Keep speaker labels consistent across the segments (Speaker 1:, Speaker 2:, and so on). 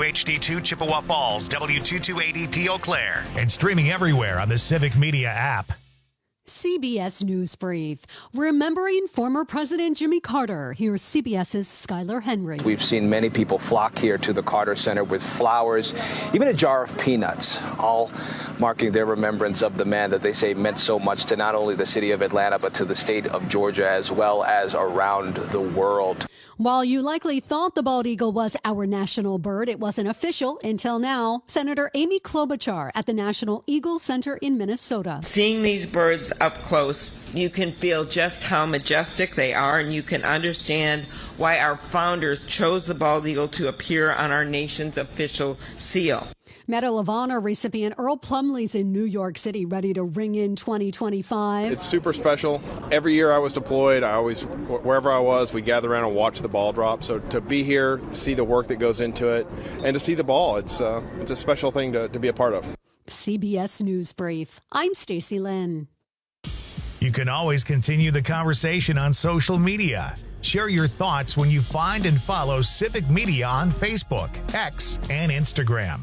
Speaker 1: WHD2 Chippewa Falls, W228EP Eau Claire, and streaming everywhere on the Civic Media app.
Speaker 2: CBS News Brief. Remembering former President Jimmy Carter. Here's CBS's Skylar Henry.
Speaker 3: We've seen many people flock here to the Carter Center with flowers, even a jar of peanuts, all marking their remembrance of the man that they say meant so much to not only the city of Atlanta, but to the state of Georgia as well as around the world.
Speaker 2: While you likely thought the bald eagle was our national bird, it wasn't official until now. Senator Amy Klobuchar at the National Eagle Center in Minnesota.
Speaker 4: Seeing these birds up close, you can feel just how majestic they are, and you can understand why our founders chose the bald eagle to appear on our nation's official seal.
Speaker 2: Medal of Honor recipient Earl Plumlee's in New York City, ready to ring in 2025.
Speaker 5: It's super special. Every year I was deployed, wherever I was, we gather around and watch the ball drop. So to be here, see the work that goes into it, and to see the ball, it's a special thing to be a part of.
Speaker 2: CBS News Brief. I'm Stacey Lynn.
Speaker 1: You can always continue the conversation on social media. Share your thoughts when you find and follow Civic Media on Facebook, X, and Instagram.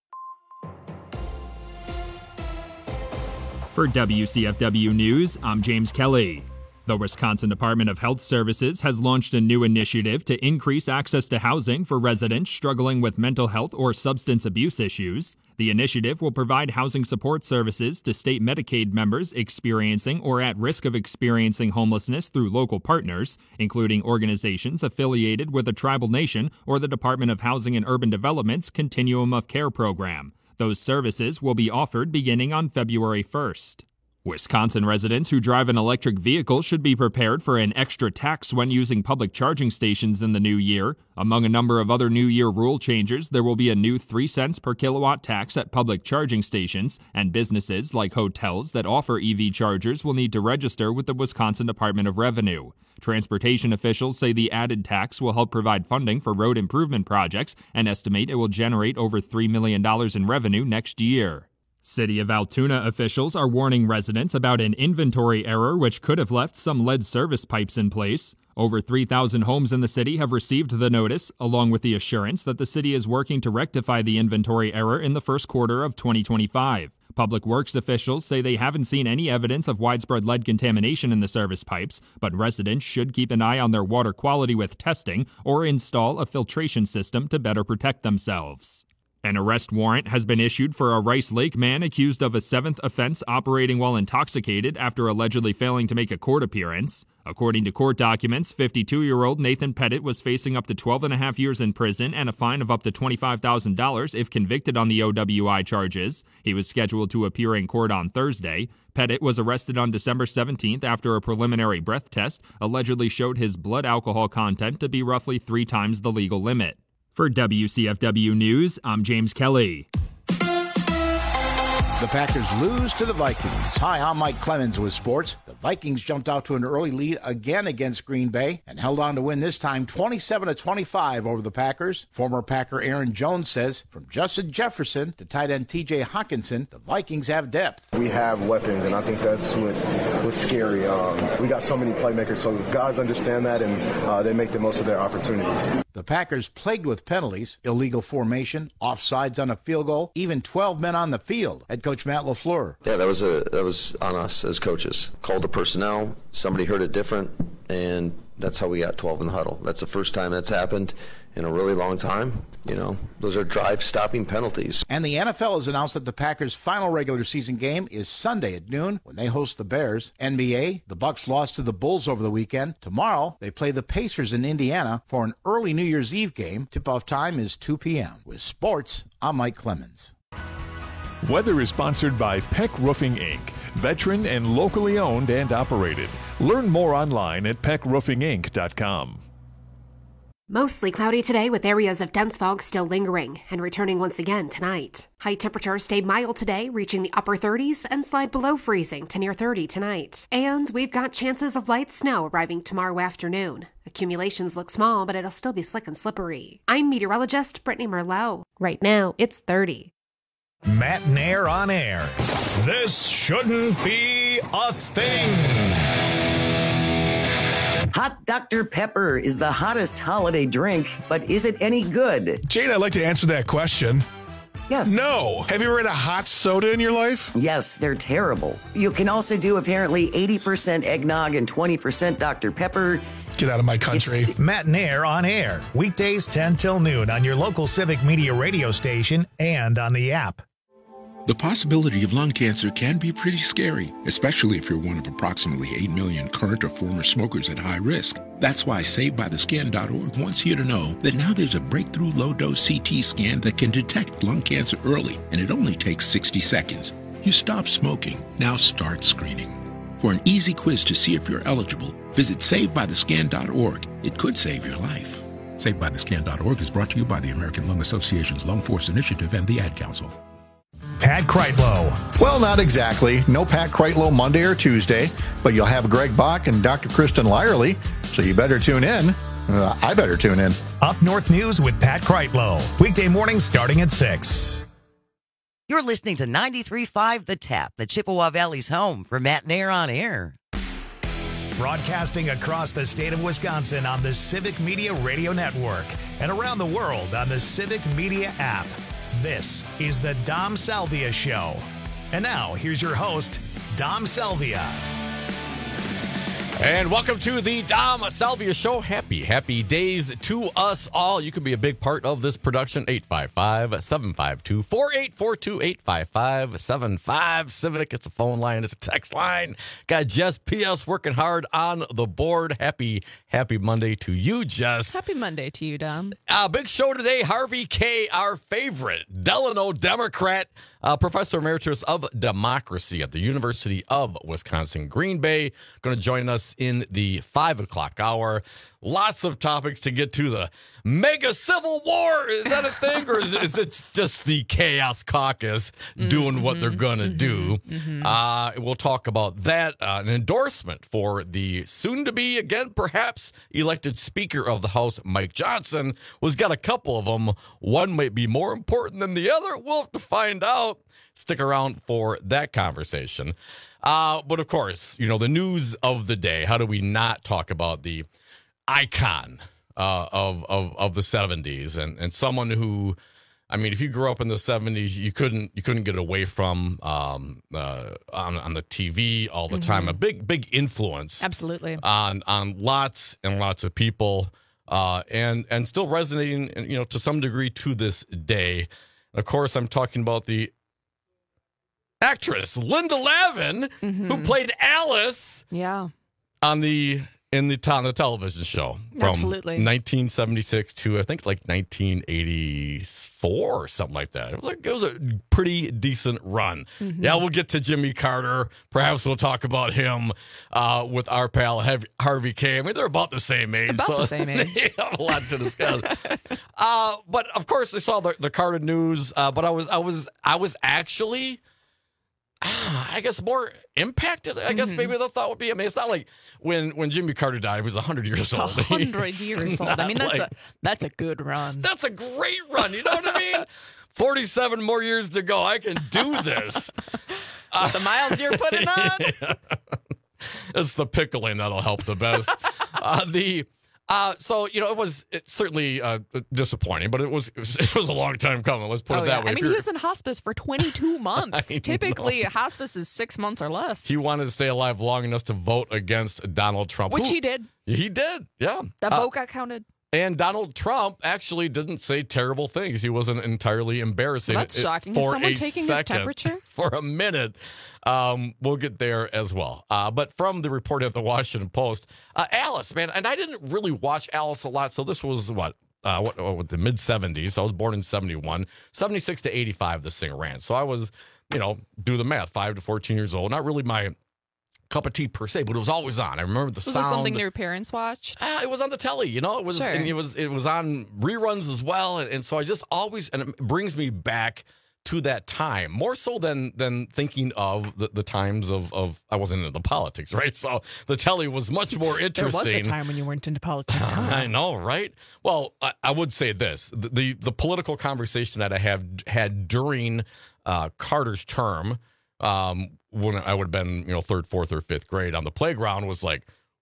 Speaker 6: For WCFW News, I'm James Kelly. The Wisconsin Department of Health Services has launched a new initiative to increase access to housing for residents struggling with mental health or substance abuse issues. The initiative will provide housing support services to state Medicaid members experiencing or at risk of experiencing homelessness through local partners, including organizations affiliated with a tribal nation or the Department of Housing and Urban Development's Continuum of Care program. Those services will be offered beginning on February 1st. Wisconsin residents who drive an electric vehicle should be prepared for an extra tax when using public charging stations in the new year. Among a number of other New Year rule changes, there will be a new 3 cents per kilowatt tax at public charging stations, and businesses like hotels that offer EV chargers will need to register with the Wisconsin Department of Revenue. Transportation officials say the added tax will help provide funding for road improvement projects and estimate it will generate over $3 million in revenue next year. City of Altoona officials are warning residents about an inventory error which could have left some lead service pipes in place. Over 3,000 homes in the city have received the notice, along with the assurance that the city is working to rectify the inventory error in the first quarter of 2025. Public Works officials say they haven't seen any evidence of widespread lead contamination in the service pipes, but residents should keep an eye on their water quality with testing or install a filtration system to better protect themselves. An arrest warrant has been issued for a Rice Lake man accused of a 7th offense operating while intoxicated after allegedly failing to make a court appearance. According to court documents, 52-year-old Nathan Pettit was facing up to 12.5 years in prison and a fine of up to $25,000 if convicted on the OWI charges. He was scheduled to appear in court on Thursday. Pettit was arrested on December 17th after a preliminary breath test allegedly showed his blood alcohol content to be roughly 3 times the legal limit. For WCFW News, I'm James Kelly.
Speaker 7: The Packers lose to the Vikings. Hi, I'm Mike Clemens with sports. The Vikings jumped out to an early lead again against Green Bay and held on to win this time 27-25 over the Packers. Former Packer Aaron Jones says, from Justin Jefferson to tight end TJ Hawkinson, the Vikings have depth.
Speaker 8: We have weapons, and I think that's what's scary. We got so many playmakers, so guys understand that, and they make the most of their opportunities.
Speaker 7: The Packers plagued with penalties, illegal formation, offsides on a field goal, even 12 men on the field. Head coach Matt LaFleur.
Speaker 9: Yeah, that was on us as coaches. Called the personnel, somebody heard it different, and that's how we got 12 in the huddle. That's the first time that's happened in a really long time. You know, those are drive-stopping penalties.
Speaker 7: And the NFL has announced that the Packers' final regular season game is Sunday at noon when they host the Bears. NBA, the Bucks lost to the Bulls over the weekend. Tomorrow, they play the Pacers in Indiana for an early New Year's Eve game. Tip-off time is 2 p.m. With sports, I'm Mike Clemens.
Speaker 10: Weather is sponsored by Peck Roofing, Inc., veteran and locally owned and operated. Learn more online at peckroofinginc.com.
Speaker 11: Mostly cloudy today with areas of dense fog still lingering and returning once again tonight. High temperatures stay mild today, reaching the upper 30s and slide below freezing to near 30 tonight. And we've got chances of light snow arriving tomorrow afternoon. Accumulations look small, but it'll still be slick and slippery. I'm meteorologist Brittany Merlot. Right now, it's 30.
Speaker 1: Matt and Air on air. This shouldn't be a thing.
Speaker 12: Hot Dr. Pepper is the hottest holiday drink, but is it any good?
Speaker 13: Jane, I'd like to answer that question.
Speaker 12: Yes.
Speaker 13: No. Have you ever had a hot soda in your life?
Speaker 12: Yes, they're terrible. You can also do apparently 80% eggnog and 20% Dr. Pepper.
Speaker 13: Get out of my country.
Speaker 1: Matt and Air on air. Weekdays 10 till noon on your local Civic Media radio station and on the app.
Speaker 14: The possibility of lung cancer can be pretty scary, especially if you're one of approximately 8 million current or former smokers at high risk. That's why SaveByTheScan.org wants you to know that now there's a breakthrough low-dose CT scan that can detect lung cancer early, and it only takes 60 seconds. You stop smoking, now start screening. For an easy quiz to see if you're eligible, visit SaveByTheScan.org. It could save your life. SaveByTheScan.org is brought to you by the American Lung Association's Lung Force Initiative and the Ad Council.
Speaker 1: Pat Kreitlow.
Speaker 15: Well, not exactly. No Pat Kreitlow Monday or Tuesday, but you'll have Greg Bach and Dr. Kristen Lyerly, so you better tune in. I better tune in.
Speaker 1: Up North News with Pat Kreitlow. Weekday mornings starting at 6.
Speaker 16: You're listening to 93.5 The Tap, the Chippewa Valley's home for Matt and Air on air.
Speaker 1: Broadcasting across the state of Wisconsin on the Civic Media Radio Network and around the world on the Civic Media app. This is the Dom Salvia Show. And now, here's your host, Dom Salvia.
Speaker 17: And welcome to the Dom Salvia Show. Happy days to us all. You can be a big part of this production. 855-752-4842, 855-75-CIVIC. It's a phone line. It's a text line. Got Jess P.S. working hard on the board. Happy Monday to you, Jess.
Speaker 18: Happy Monday to you, Dom.
Speaker 17: Big show today. Harvey Kaye, our favorite Delano Democrat, Professor Emeritus of Democracy at the University of Wisconsin, Green Bay, going to join us in the 5 o'clock hour. Lots of topics to get to. The mega civil war, is that a thing? Or is it just the Chaos Caucus doing what they're going to do? We'll talk about that. An endorsement for the soon-to-be, again, perhaps elected Speaker of the House, Mike Johnson, was got a couple of them. One might be more important than the other. We'll have to find out. Stick around for that conversation. But, of course, the news of the day. How do we not talk about the icon of the 70s and someone who, I mean, if you grew up in the 70s, you couldn't get away from on the TV all the time. A big influence,
Speaker 18: absolutely,
Speaker 17: on lots and lots of people, and still resonating, to some degree to this day. Of course, I'm talking about the actress Linda Lavin, who played Alice, on the television show from 1976 to I think like 1984 or something like that. It was a pretty decent run. Yeah, we'll get to Jimmy Carter. Perhaps we'll talk about him with our pal Harvey Kaye. I mean, they're about the same age.
Speaker 18: The same age.
Speaker 17: They have a lot to discuss. But of course, I saw the Carter news. But I was actually, I guess, more impacted. I guess maybe the thought would be. I mean, it's not like when Jimmy Carter died, he was 100 years old.
Speaker 18: 100 years old. I mean, that's a good run.
Speaker 17: That's a great run. You know what I mean? 47 more years to go. I can do this.
Speaker 18: With the miles you're putting on.
Speaker 17: It's the pickling that'll help the best. So it was certainly disappointing, but it was a long time coming. Let's put it that way.
Speaker 18: I mean, he was in hospice for 22 months. Typically, hospice is 6 months or less.
Speaker 17: He wanted to stay alive long enough to vote against Donald Trump,
Speaker 18: which he did.
Speaker 17: He did, yeah.
Speaker 18: That vote got counted.
Speaker 17: And Donald Trump actually didn't say terrible things. He wasn't entirely embarrassing.
Speaker 18: Well, that's shocking. Is someone taking his temperature?
Speaker 17: For a minute. We'll get there as well. But from the report of the Washington Post, Alice, man, and I didn't really watch Alice a lot, so this was what the mid-70s. So I was born in 71. 76 to 85, this thing ran. So I was, do the math, 5 to 14 years old. Not really my cup of tea per se, but it was always on. I remember the sound.
Speaker 18: Was it something your parents watched?
Speaker 17: It was on the telly, It was, sure. And it was on reruns as well, and so I just always, and it brings me back to that time more so than thinking of the times of I wasn't into the politics, right? So the telly was much more interesting.
Speaker 18: There was a time when you weren't into politics. Huh?
Speaker 17: I know, right? Well, I would say this: the political conversation that I have had during Carter's term. When I would have been, 3rd, 4th, or 5th grade on the playground was like,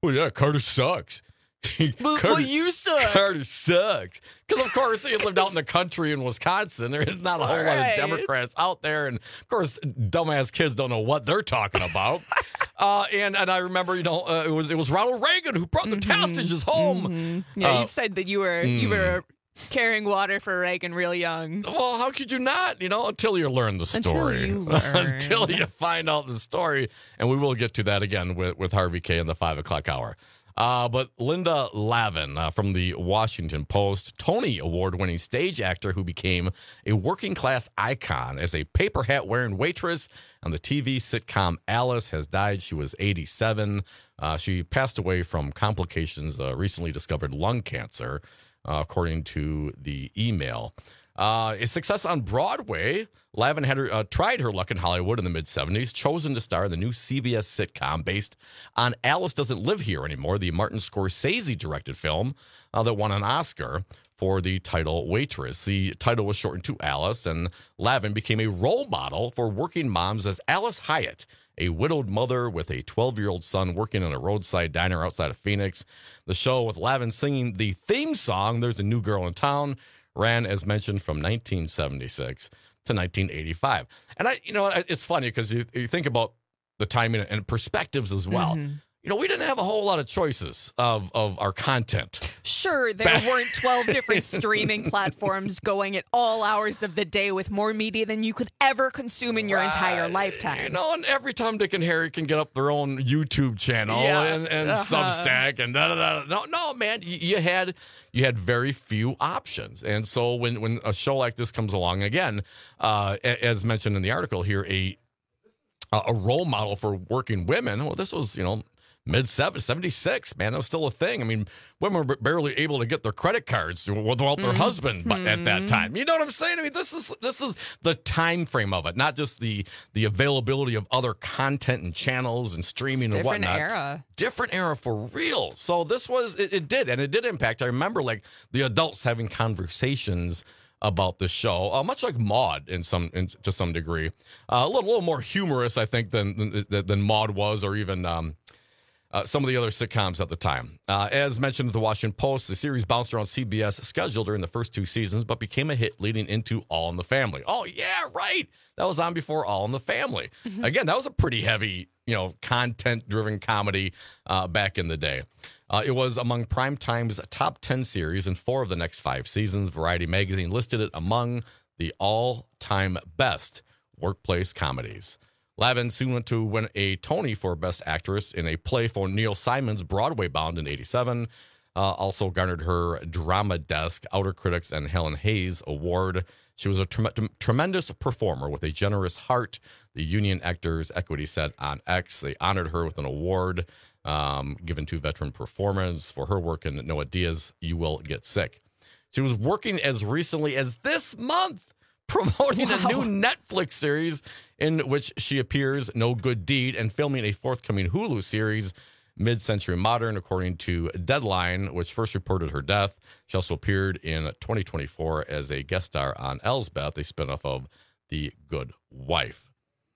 Speaker 17: well, yeah, Carter sucks.
Speaker 18: Well, you suck.
Speaker 17: Carter sucks. Because, of course, he lived out in the country in Wisconsin. There is not a whole lot of Democrats out there. And, of course, dumbass kids don't know what they're talking about. And I remember, it was Ronald Reagan who brought the Tastages home.
Speaker 18: Mm-hmm. Yeah, you've said that you were carrying water for Reagan real young.
Speaker 17: Well, how could you not? Until you learn the story. Until you find out the story. And we will get to that again with Harvey K in the 5 o'clock hour. But Linda Lavin from the Washington Post, Tony Award-winning stage actor who became a working-class icon as a paper hat-wearing waitress on the TV sitcom Alice, has died. She was 87. She passed away from complications, recently discovered lung cancer, according to the email. A success on Broadway, Lavin had tried her luck in Hollywood in the mid-'70s, chosen to star in the new CBS sitcom based on Alice Doesn't Live Here Anymore, the Martin Scorsese-directed film that won an Oscar for the title Waitress. The title was shortened to Alice, and Lavin became a role model for working moms as Alice Hyatt, a widowed mother with a 12-year-old son working in a roadside diner outside of Phoenix. The show, with Lavin singing the theme song, There's a New Girl in Town, ran, as mentioned, from 1976 to 1985. And it's funny because you think about the timing and perspectives as well. Mm-hmm. We didn't have a whole lot of choices of our content.
Speaker 18: Sure, there weren't 12 different streaming platforms going at all hours of the day with more media than you could ever consume in your entire lifetime.
Speaker 17: And every Tom, Dick, and Harry can get up their own YouTube channel and Substack and da-da-da. No, man, you had very few options. And so when a show like this comes along, again, as mentioned in the article here, a role model for working women, well, this was, mid-76, man, that was still a thing. I mean, women were barely able to get their credit cards without their husband at that time. You know what I'm saying? I mean, this is the time frame of it, not just the availability of other content and channels and streaming and whatnot. Different era for real. So this was, it did impact. I remember, the adults having conversations about the show, much like Maude to some degree. A little more humorous, I think, than Maude was, or even some of the other sitcoms at the time. As mentioned at the Washington Post, the series bounced around CBS schedule during the first 2 seasons, but became a hit leading into All in the Family. Oh, yeah, right. That was on before All in the Family. Mm-hmm. Again, that was a pretty heavy, content-driven comedy back in the day. It was among Primetime's top 10 series in 4 of the next 5 seasons. Variety magazine listed it among the all-time best workplace comedies. Lavin soon went to win a Tony for Best Actress in a play for Neil Simon's Broadway Bound in 87. Also garnered her Drama Desk, Outer Critics, and Helen Hayes Award. She was a tremendous performer with a generous heart. The Union Actors Equity said on X they honored her with an award given to veteran performance for her work in Noah Diaz, You Will Get Sick. She was working as recently as this month promoting a new Netflix series in which she appears, No Good Deed, and filming a forthcoming Hulu series, Mid-Century Modern, according to Deadline, which first reported her death. She also appeared in 2024 as a guest star on Elsbeth, a spinoff of The Good Wife.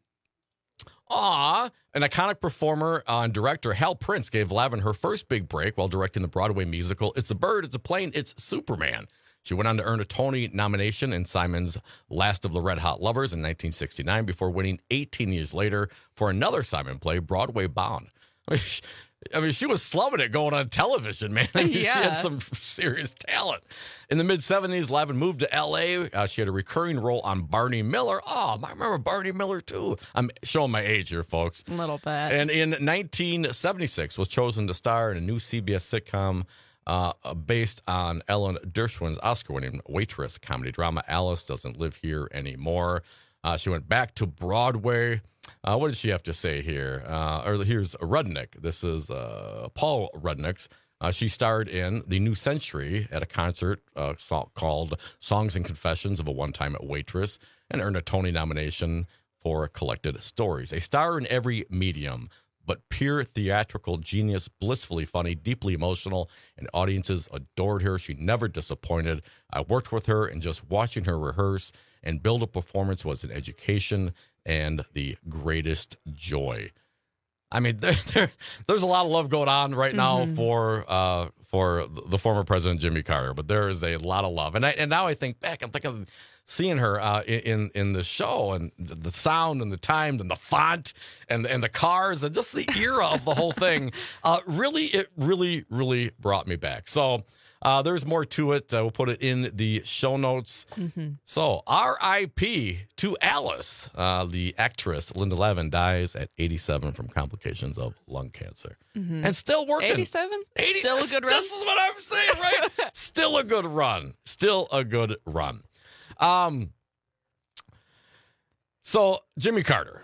Speaker 17: An iconic performer and director, Hal Prince, gave Lavin her first big break while directing the Broadway musical It's a Bird, It's a Plane, It's Superman. She went on to earn a Tony nomination in Simon's Last of the Red Hot Lovers in 1969 before winning 18 years later for another Simon play, Broadway Bound. I mean, she was slumming it going on television, man. She had some serious talent. In the mid-'70s, Lavin moved to L.A. She had a recurring role on Barney Miller. Oh, I remember Barney Miller, too. I'm showing my age here, folks.
Speaker 18: A little bit.
Speaker 17: And in 1976, was chosen to star in a new CBS sitcom based on Ellen Dershowitz Oscar-winning waitress comedy drama Alice Doesn't Live Here Anymore. She went back to Broadway. What did she have to say here? Here's Rudnick. This is Paul Rudnick's. She starred in The New Century at a concert called Songs and Confessions of a One-Time Waitress and earned a Tony nomination for Collected Stories. A star in every medium, but pure theatrical genius, blissfully funny, deeply emotional, and audiences adored her. She never disappointed. I worked with her, and just watching her rehearse and build a performance was an education and the greatest joy. I mean, there's a lot of love going on right now for the former President Jimmy Carter, but there is a lot of love. And now I think back, I'm thinking of seeing her in the show, and the sound and the time and the font and the cars and just the era of the whole thing. It really brought me back. So there's more to it. We'll put it in the show notes. So R.I.P. to Alice. The actress Linda Lavin dies at 87 from complications of lung cancer. And still working.
Speaker 18: 87? Still a good run?
Speaker 17: This is what I'm saying, right? Still a good run. So Jimmy Carter.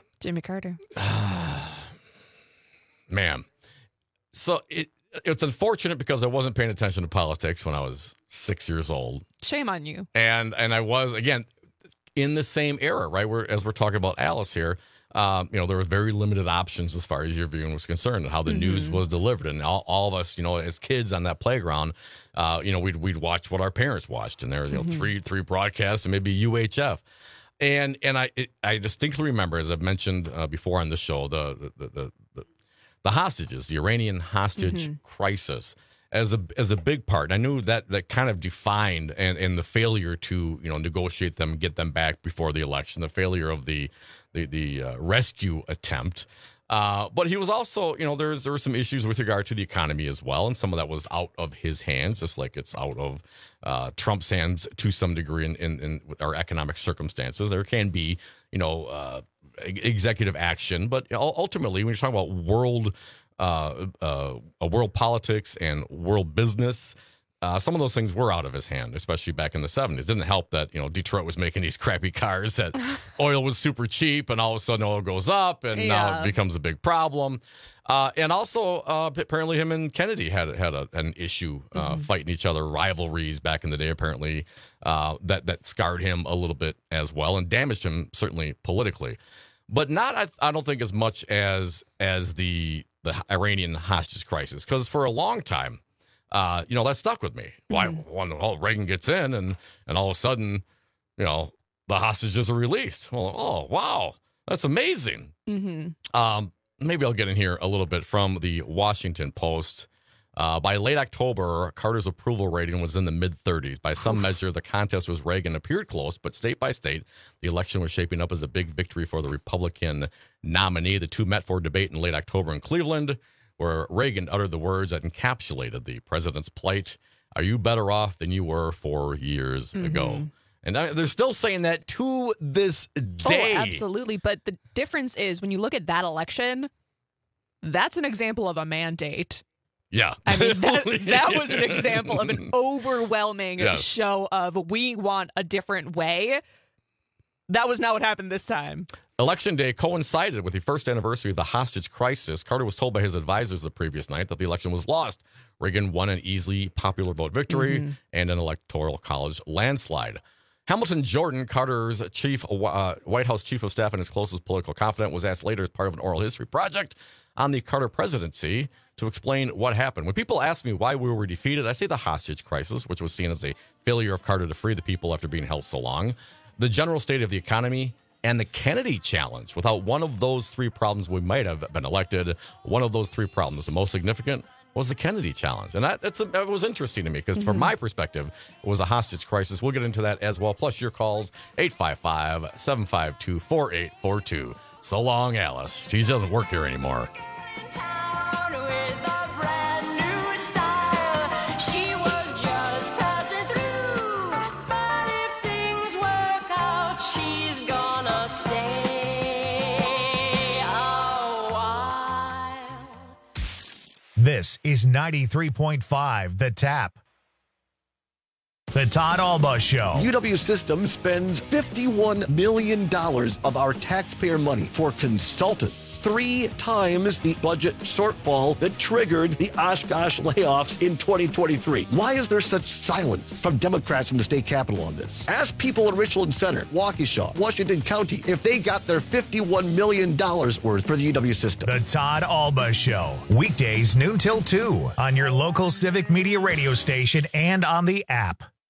Speaker 17: Man. So it's unfortunate because I wasn't paying attention to politics when I was 6 years old.
Speaker 18: Shame on you.
Speaker 17: And I was, again, in the same era, right? As we're talking about Alice here, there were very limited options as far as your viewing was concerned and how the news was delivered. And all of us, as kids on that playground, we'd watch what our parents watched. And there were three broadcasts and maybe UHF. And I distinctly remember, as I've mentioned before on the show, the hostages, the Iranian hostage crisis as a big part. I knew that kind of defined and the failure to negotiate them and get them back before the election, the failure of the rescue attempt. But he was also, there were some issues with regard to the economy as well, and some of that was out of his hands, just like it's out of Trump's hands to some degree in our economic circumstances. There can be, executive action, but ultimately, when you're talking about world politics and world business, some of those things were out of his hand, especially back in the 70s. It didn't help that, Detroit was making these crappy cars, that oil was super cheap, and all of a sudden oil goes up, and now it becomes a big problem. And also, apparently him and Kennedy had an issue fighting each other, rivalries back in the day, apparently, that scarred him a little bit as well and damaged him, certainly politically. But not, I don't think, as much as the Iranian hostage crisis, because for a long time, that stuck with me. When Reagan gets in and all of a sudden, the hostages are released. Well, oh, wow, that's amazing. Maybe I'll get in here a little bit from the Washington Post. By late October, Carter's approval rating was in the mid-30s. By some measure, the contest with Reagan appeared close, but state by state, the election was shaping up as a big victory for the Republican nominee. The two met for debate in late October in Cleveland, where Reagan uttered the words that encapsulated the president's plight: "Are you better off than you were 4 years ago?" And they're still saying that to this day.
Speaker 18: Oh, absolutely. But the difference is, when you look at that election, that's an example of a mandate.
Speaker 17: Yeah.
Speaker 18: I mean, that was an example of an overwhelming show of, we want a different way. That was not what happened this time.
Speaker 17: Election day coincided with the first anniversary of the hostage crisis. Carter was told by his advisors the previous night that the election was lost. Reagan won an easily popular vote victory and an electoral college landslide. Hamilton Jordan, Carter's White House chief of staff and his closest political confidant, was asked later as part of an oral history project on the Carter presidency to explain what happened. When people ask me why we were defeated, I say the hostage crisis, which was seen as a failure of Carter to free the people after being held so long, the general state of the economy, and the Kennedy challenge. Without one of those three problems, we might have been elected. One of those three problems, the most significant, was the Kennedy challenge. And that was interesting to me, because from my perspective, it was a hostage crisis. We'll get into that as well. Plus your calls, 855-752-4842. So long, Alice. She doesn't work here anymore.
Speaker 1: This is 93.5 The Tap. The Todd Alba Show.
Speaker 19: UW Systems spends $51 million of our taxpayer money for consultants. 3 times the budget shortfall that triggered the Oshkosh layoffs in 2023. Why is there such silence from Democrats in the state capitol on this? Ask people in Richland Center, Waukesha, Washington County, if they got their $51 million worth for the UW system.
Speaker 1: The Todd Alba Show. Weekdays noon till 2 on your local Civic Media radio station and on the app.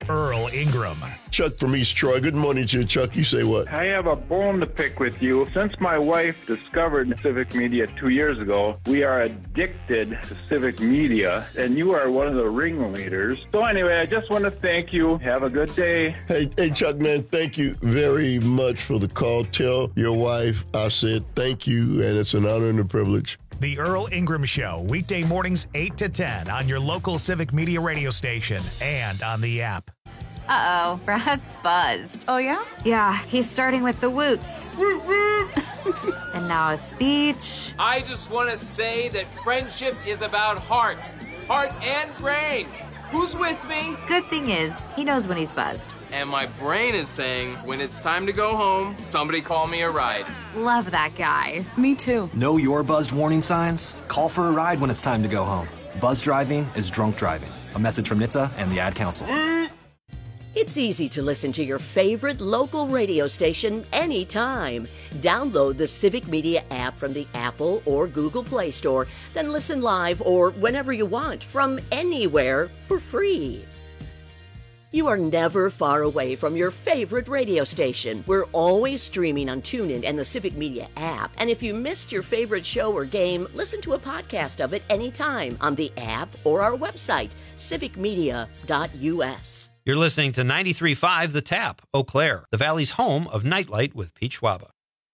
Speaker 1: Earl Ingram.
Speaker 20: Chuck from East Troy. Good morning to you, Chuck. You say what?
Speaker 21: I have a bone to pick with you. Since my wife discovered Civic Media 2 years ago, we are addicted to Civic Media, and you are one of the ringleaders. So anyway, I just want to thank you. Have a good day.
Speaker 20: Hey, Chuck, man, thank you very much for the call. Tell your wife I said thank you, and it's an honor and a privilege.
Speaker 1: The Earl Ingram Show, weekday mornings 8 to 10 on your local Civic Media radio station and on the app.
Speaker 22: Uh-oh, Brad's buzzed.
Speaker 23: Oh, yeah?
Speaker 22: Yeah, he's starting with the woots. And now a speech.
Speaker 24: I just want to say that friendship is about heart and brain. Who's with me?
Speaker 22: Good thing is, he knows when he's buzzed.
Speaker 24: And my brain is saying, when it's time to go home, somebody call me a ride.
Speaker 22: Love that guy.
Speaker 23: Me too.
Speaker 25: Know your buzzed warning signs? Call for a ride when it's time to go home. Buzz driving is drunk driving. A message from NHTSA and the Ad Council.
Speaker 26: It's easy to listen to your favorite local radio station anytime. Download the Civic Media app from the Apple or Google Play Store, then listen live or whenever you want from anywhere for free. You are never far away from your favorite radio station. We're always streaming on TuneIn and the Civic Media app. And if you missed your favorite show or game, listen to a podcast of it anytime on the app or our website, civicmedia.us.
Speaker 27: You're listening to 93.5 The Tap, Eau Claire, the Valley's home of Nightlight with Pete Schwaba.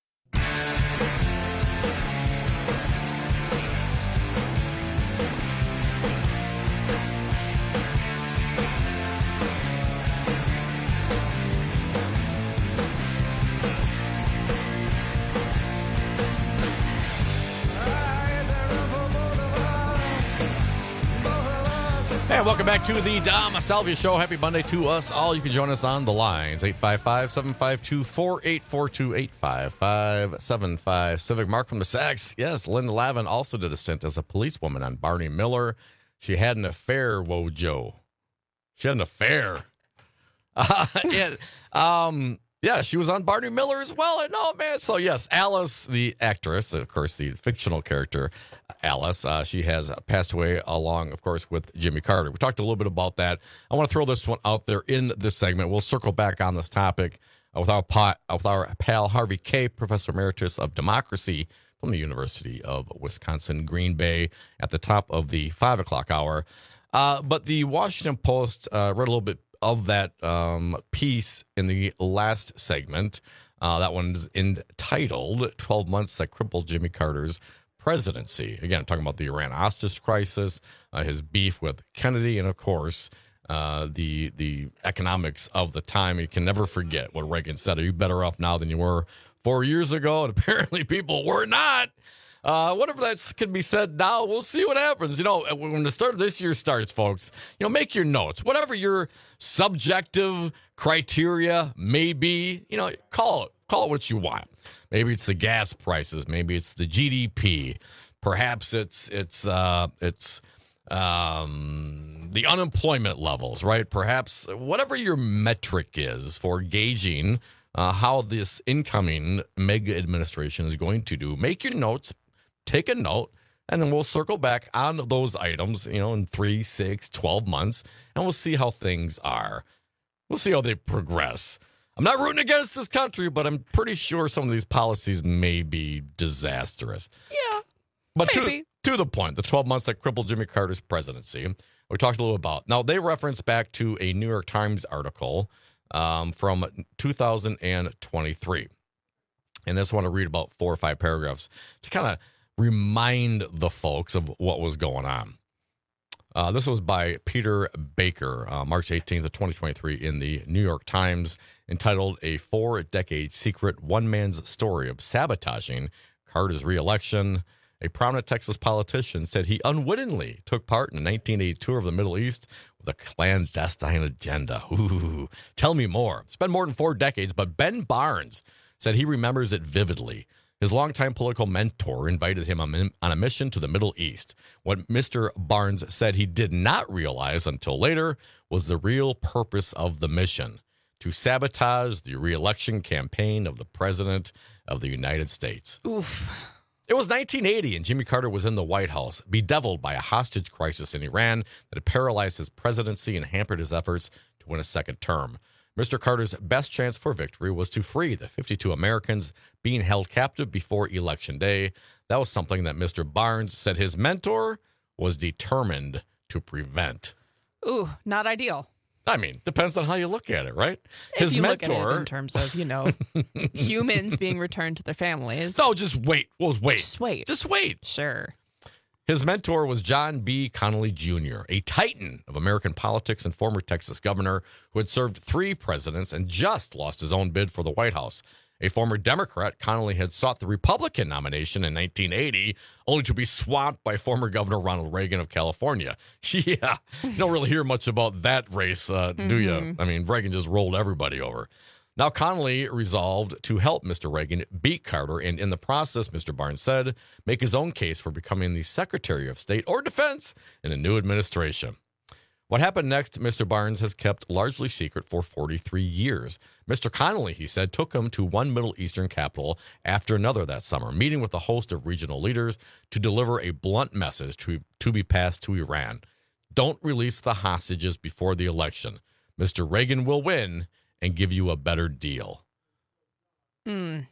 Speaker 17: Hey, welcome back to the Dom Salvia Show. Happy Monday to us all. You can join us on the lines, 855-752-4842, 855-75 Civic. Mark from the Sacs. Yes, Linda Lavin also did a stint as a policewoman on Barney Miller. She had an affair, Wojo. She had an affair. Yeah, she was on Barney Miller as well. I know, man. So, yes, Alice, the actress, of course, the fictional character, Alice, she has passed away along, of course, with Jimmy Carter. We talked a little bit about that. I want to throw this one out there in this segment. We'll circle back on this topic with our pal Harvey Kaye, Professor Emeritus of Democracy from the University of Wisconsin, Green Bay, at the top of the 5 o'clock hour. But the Washington Post read a little bit of that piece in the last segment. That one's entitled 12 Months That Crippled Jimmy Carter's Presidency. Again, I'm talking about the Iran hostage crisis, his beef with Kennedy, and, of course, the economics of the time. You can never forget what Reagan said. Are you better off now than you were 4 years ago? And apparently people were not. Whatever that can be said now, we'll see what happens. You know, when the start of this year starts, folks, you know, make your notes. Whatever your subjective criteria may be, you know, call it what you want. Maybe it's the gas prices. Maybe it's the GDP. Perhaps it's the unemployment levels, right? Perhaps whatever your metric is for gauging how this incoming mega administration is going to do. Make your notes. Take a note, and then we'll circle back on those items, you know, in 3, 6, 12 months, and we'll see how things are. We'll see how they progress. I'm not rooting against this country, but I'm pretty sure some of these policies may be disastrous.
Speaker 18: Yeah,
Speaker 17: but
Speaker 18: maybe.
Speaker 17: To the point, the 12 months that crippled Jimmy Carter's presidency, we talked a little about. Now, they reference back to a New York Times article from 2023. And this I want to read about 4 or 5 paragraphs to kind of remind the folks of what was going on. This was by Peter Baker, March 18th of 2023 in the New York Times, entitled A 4-Decade Secret One Man's Story of Sabotaging Carter's Reelection. A prominent Texas politician said he unwittingly took part in a 1980 tour of the Middle East with a clandestine agenda. Ooh, tell me more. It's been more than 4 decades, but Ben Barnes said he remembers it vividly. His longtime political mentor invited him on a mission to the Middle East. What Mr. Barnes said he did not realize until later was the real purpose of the mission: to sabotage the re-election campaign of the President of the United States.
Speaker 18: Oof.
Speaker 17: It was 1980, and Jimmy Carter was in the White House, bedeviled by a hostage crisis in Iran that had paralyzed his presidency and hampered his efforts to win a second term. Mr. Carter's best chance for victory was to free the 52 Americans being held captive before Election Day. That was something that Mr. Barnes said his mentor was determined to prevent.
Speaker 18: Ooh, not ideal.
Speaker 17: I mean, depends on how you look at it, right?
Speaker 18: If you look at it in terms of, humans being returned to their families.
Speaker 17: No, just wait.
Speaker 18: Just wait. Sure.
Speaker 17: His mentor was John B. Connally Jr., a titan of American politics and former Texas governor who had served 3 presidents and just lost his own bid for the White House. A former Democrat, Connally had sought the Republican nomination in 1980, only to be swamped by former Governor Ronald Reagan of California. Yeah, you don't really hear much about that race, do you? I mean, Reagan just rolled everybody over. Now, Connally resolved to help Mr. Reagan beat Carter, and in the process, Mr. Barnes said, make his own case for becoming the Secretary of State or Defense in a new administration. What happened next, Mr. Barnes has kept largely secret for 43 years. Mr. Connally, he said, took him to one Middle Eastern capital after another that summer, meeting with a host of regional leaders to deliver a blunt message to be passed to Iran. Don't release the hostages before the election. Mr. Reagan will win and give you a better deal. Then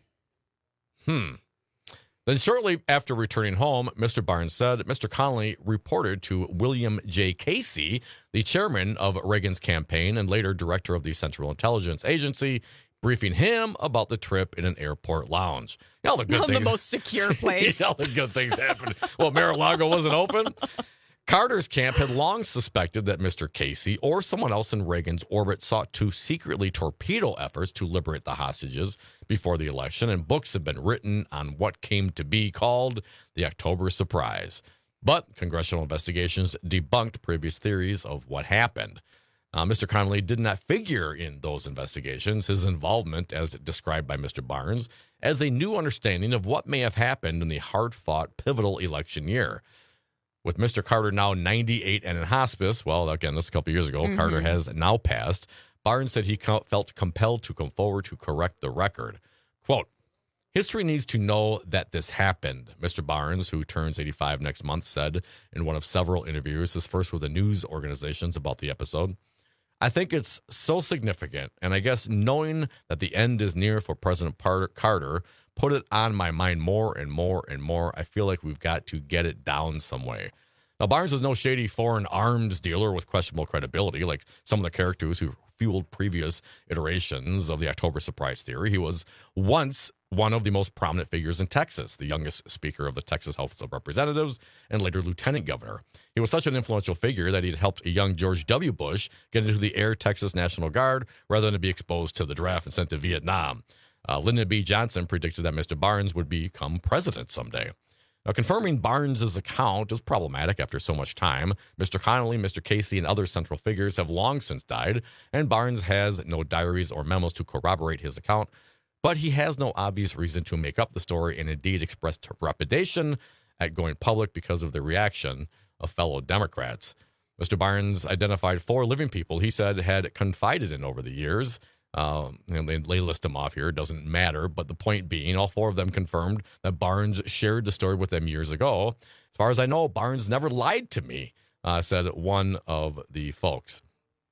Speaker 17: shortly after returning home, Mr. Barnes said Mr. Connally reported to William J. Casey, the chairman of Reagan's campaign and later director of the Central Intelligence Agency, briefing him about the trip in an airport lounge. All the good things.
Speaker 18: The most secure place.
Speaker 17: All the good things happened. Well, Mar-a-Lago wasn't open. Carter's camp had long suspected that Mr. Casey or someone else in Reagan's orbit sought to secretly torpedo efforts to liberate the hostages before the election, and books have been written on what came to be called the October surprise. But congressional investigations debunked previous theories of what happened. Mr. Connally did not figure in those investigations. His involvement, as described by Mr. Barnes, as a new understanding of what may have happened in the hard-fought, pivotal election year. With Mr. Carter now 98 and in hospice, well, again, this is a couple years ago, Carter has now passed, Barnes said he felt compelled to come forward to correct the record. Quote, history needs to know that this happened, Mr. Barnes, who turns 85 next month, said in one of several interviews, his first with the news organizations about the episode. I think it's so significant, and I guess knowing that the end is near for President Carter put it on my mind more and more and more. I feel like we've got to get it down some way. Now, Barnes is no shady foreign arms dealer with questionable credibility, like some of the characters who fueled previous iterations of the October surprise theory. He was once one of the most prominent figures in Texas, the youngest speaker of the Texas House of Representatives and later lieutenant governor. He was such an influential figure that he'd helped a young George W. Bush get into the Air Texas National Guard rather than to be exposed to the draft and sent to Vietnam. Lyndon B. Johnson predicted that Mr. Barnes would become president someday. Now, confirming Barnes' account is problematic after so much time. Mr. Connally, Mr. Casey, and other central figures have long since died, and Barnes has no diaries or memos to corroborate his account, but he has no obvious reason to make up the story and indeed expressed trepidation at going public because of the reaction of fellow Democrats. Mr. Barnes identified 4 living people he said had confided in over the years. They list them off here. It doesn't matter. But the point being, all 4 of them confirmed that Barnes shared the story with them years ago. As far as I know, Barnes never lied to me, said one of the folks.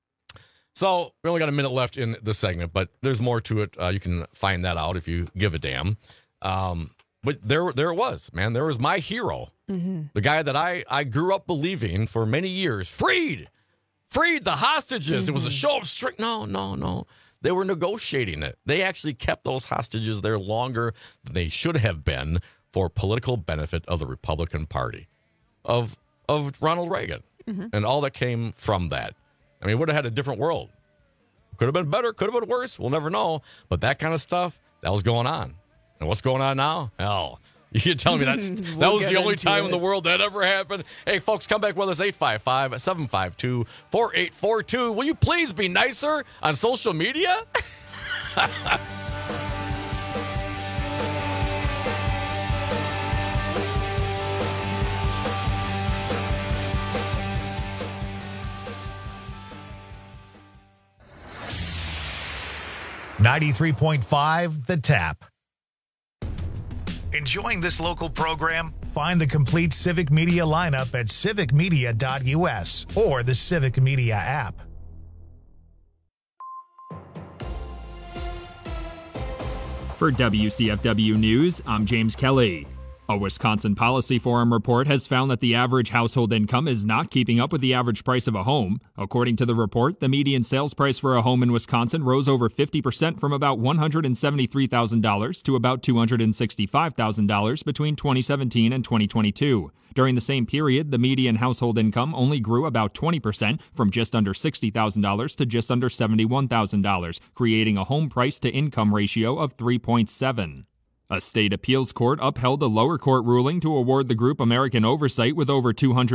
Speaker 17: So we only got a minute left in the segment, but there's more to it. You can find that out if you give a damn. But there it was, man. There was my hero, the guy that I grew up believing for many years. Freed the hostages. It was a show of strength. No. They were negotiating it. They actually kept those hostages there longer than they should have been for political benefit of the Republican Party, of Ronald Reagan, and all that came from that. I mean, it would have had a different world. Could have been better, could have been worse. We'll never know. But that kind of stuff, that was going on. And what's going on now? Hell, you can tell me that was the only time in the world that ever happened. Hey, folks, come back with us, 855-752-4842. Will you please be nicer on social media?
Speaker 1: .5 The Tap. Enjoying this local program? Find the complete Civic Media lineup at civicmedia.us or the Civic Media app.
Speaker 2: For WCFW News, I'm James Kelly. A Wisconsin Policy Forum report has found that the average household income is not keeping up with the average price of a home. According to the report, the median sales price for a home in Wisconsin rose over 50% from about $173,000 to about $265,000 between 2017 and 2022. During the same period, the median household income only grew about 20% from just under $60,000 to just under $71,000, creating a home price to income ratio of 3.7. A state appeals court upheld a lower court ruling to award the group American Oversight with over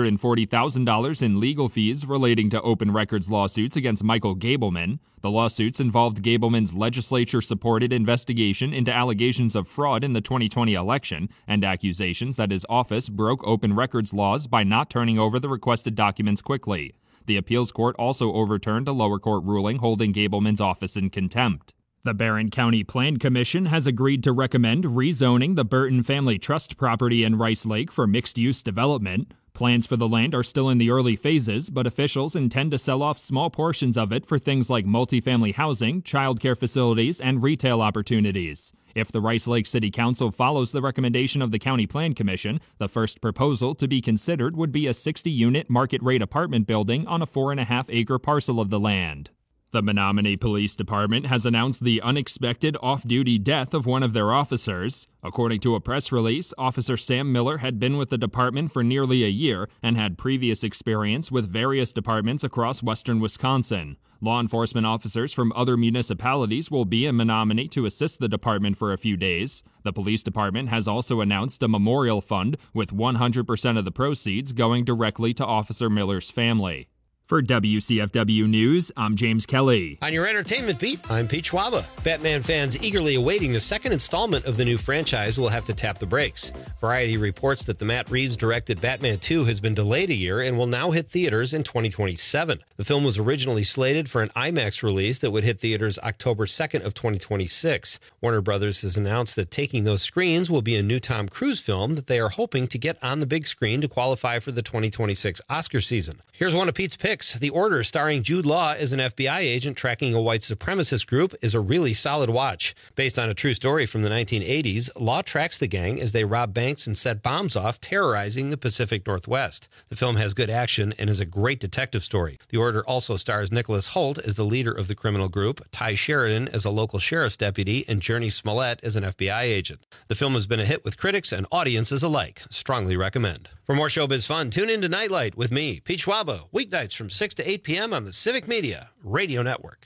Speaker 2: $240,000 in legal fees relating to open records lawsuits against Michael Gableman. The lawsuits involved Gableman's legislature-supported investigation into allegations of fraud in the 2020 election and accusations that his office broke open records laws by not turning over the requested documents quickly. The appeals court also overturned a lower court ruling holding Gableman's office in contempt. The Barron County Plan Commission has agreed to recommend rezoning the Burton Family Trust property in Rice Lake for mixed-use development. Plans for the land are still in the early phases, but officials intend to sell off small portions of it for things like multifamily housing, childcare facilities, and retail opportunities. If the Rice Lake City Council follows the recommendation of the County Plan Commission, the first proposal to be considered would be a 60-unit market-rate apartment building on a 4.5-acre parcel of the land. The Menominee Police Department has announced the unexpected off-duty death of one of their officers. According to a press release, Officer Sam Miller had been with the department for nearly a year and had previous experience with various departments across western Wisconsin. Law enforcement officers from other municipalities will be in Menominee to assist the department for a few days. The police department has also announced a memorial fund with 100% of the proceeds going directly to Officer Miller's family. For WCFW News, I'm James Kelly.
Speaker 27: On your entertainment beat, I'm Pete Schwaba. Batman fans eagerly awaiting the second installment of the new franchise will have to tap the brakes. Variety reports that the Matt Reeves-directed Batman 2 has been delayed a year and will now hit theaters in 2027. The film was originally slated for an IMAX release that would hit theaters October 2nd of 2026. Warner Brothers has announced that taking those screens will be a new Tom Cruise film that they are hoping to get on the big screen to qualify for the 2026 Oscar season. Here's one of Pete's picks. The Order, starring Jude Law as an FBI agent tracking a white supremacist group, is a really solid watch. Based on a true story from the 1980s, Law tracks the gang as they rob banks and set bombs off, terrorizing the Pacific Northwest. The film has good action and is a great detective story. The Order also stars Nicholas Hoult as the leader of the criminal group, Ty Sheridan as a local sheriff's deputy, and Journey Smollett as an FBI agent. The film has been a hit with critics and audiences alike. Strongly recommend. For more showbiz fun, tune in to Nightlight with me, Pete Schwaba, weeknights from 6 to 8 p.m. on the Civic Media Radio Network.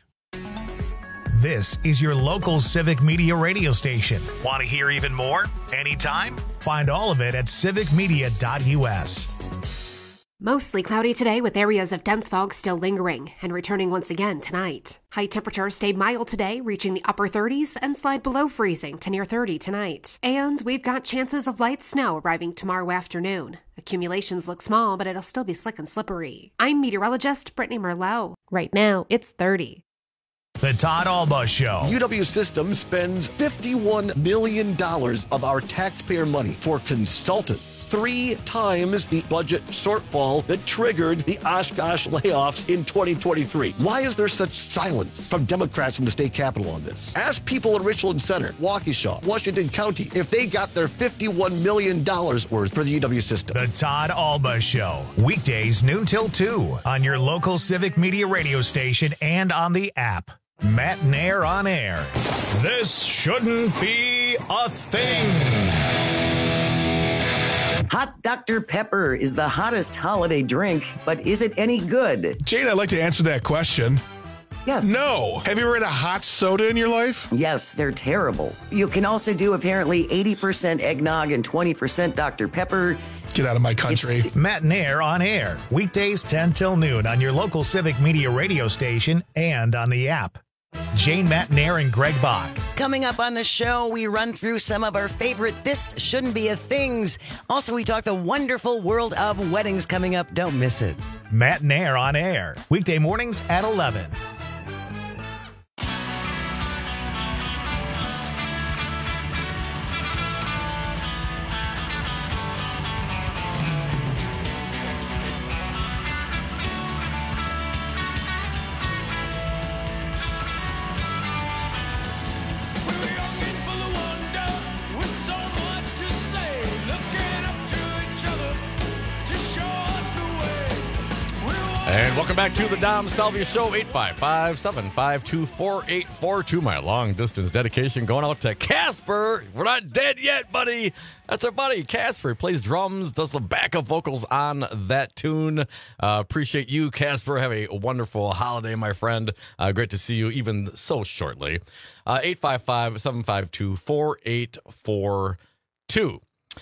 Speaker 1: This is your local Civic Media radio station. Want to hear even more? Anytime? Find all of it at civicmedia.us.
Speaker 11: Mostly cloudy today with areas of dense fog still lingering and returning once again tonight. High temperatures stayed mild today, reaching the upper 30s and slide below freezing to near 30 tonight. And we've got chances of light snow arriving tomorrow afternoon. Accumulations look small, but it'll still be slick and slippery. I'm meteorologist Brittany Merlot. Right now, it's 30.
Speaker 1: The Todd Alba Show.
Speaker 19: UW Systems spends $51 million of our taxpayer money for consultants. 3 times the budget shortfall that triggered the Oshkosh layoffs in 2023. Why is there such silence from Democrats in the state capitol on this? Ask people in Richland Center, Waukesha, Washington County, if they got their $51 million worth for the UW system.
Speaker 1: The Todd Alba Show. Weekdays noon till 2 on your local Civic Media radio station and on the app. Matt Nair on air. This shouldn't be a thing.
Speaker 12: Hot Dr. Pepper is the hottest holiday drink, but is it any good?
Speaker 13: Jane, I'd like to answer that question.
Speaker 12: Yes.
Speaker 13: No. Have you ever had a hot soda in your life?
Speaker 12: Yes, they're terrible. You can also do apparently 80% eggnog and 20% Dr. Pepper.
Speaker 13: Get out of my country.
Speaker 1: Matt Nair on air. Weekdays 10 till noon on your local Civic Media radio station and on the app. Jane, Matt Nair, and Greg Bach.
Speaker 16: Coming up on the show, we run through some of our favorite This Shouldn't Be a Things. Also, we talk the wonderful world of weddings coming up. Don't miss it.
Speaker 1: Matt Nair on air. Weekday mornings at 11.
Speaker 17: Welcome back to the Dom Salvia Show, 855-752-4842. My long-distance dedication going out to Casper. We're not dead yet, buddy. That's our buddy, Casper. He plays drums, does the backup vocals on that tune. Appreciate you, Casper. Have a wonderful holiday, my friend. Great to see you even so shortly. 855-752-4842.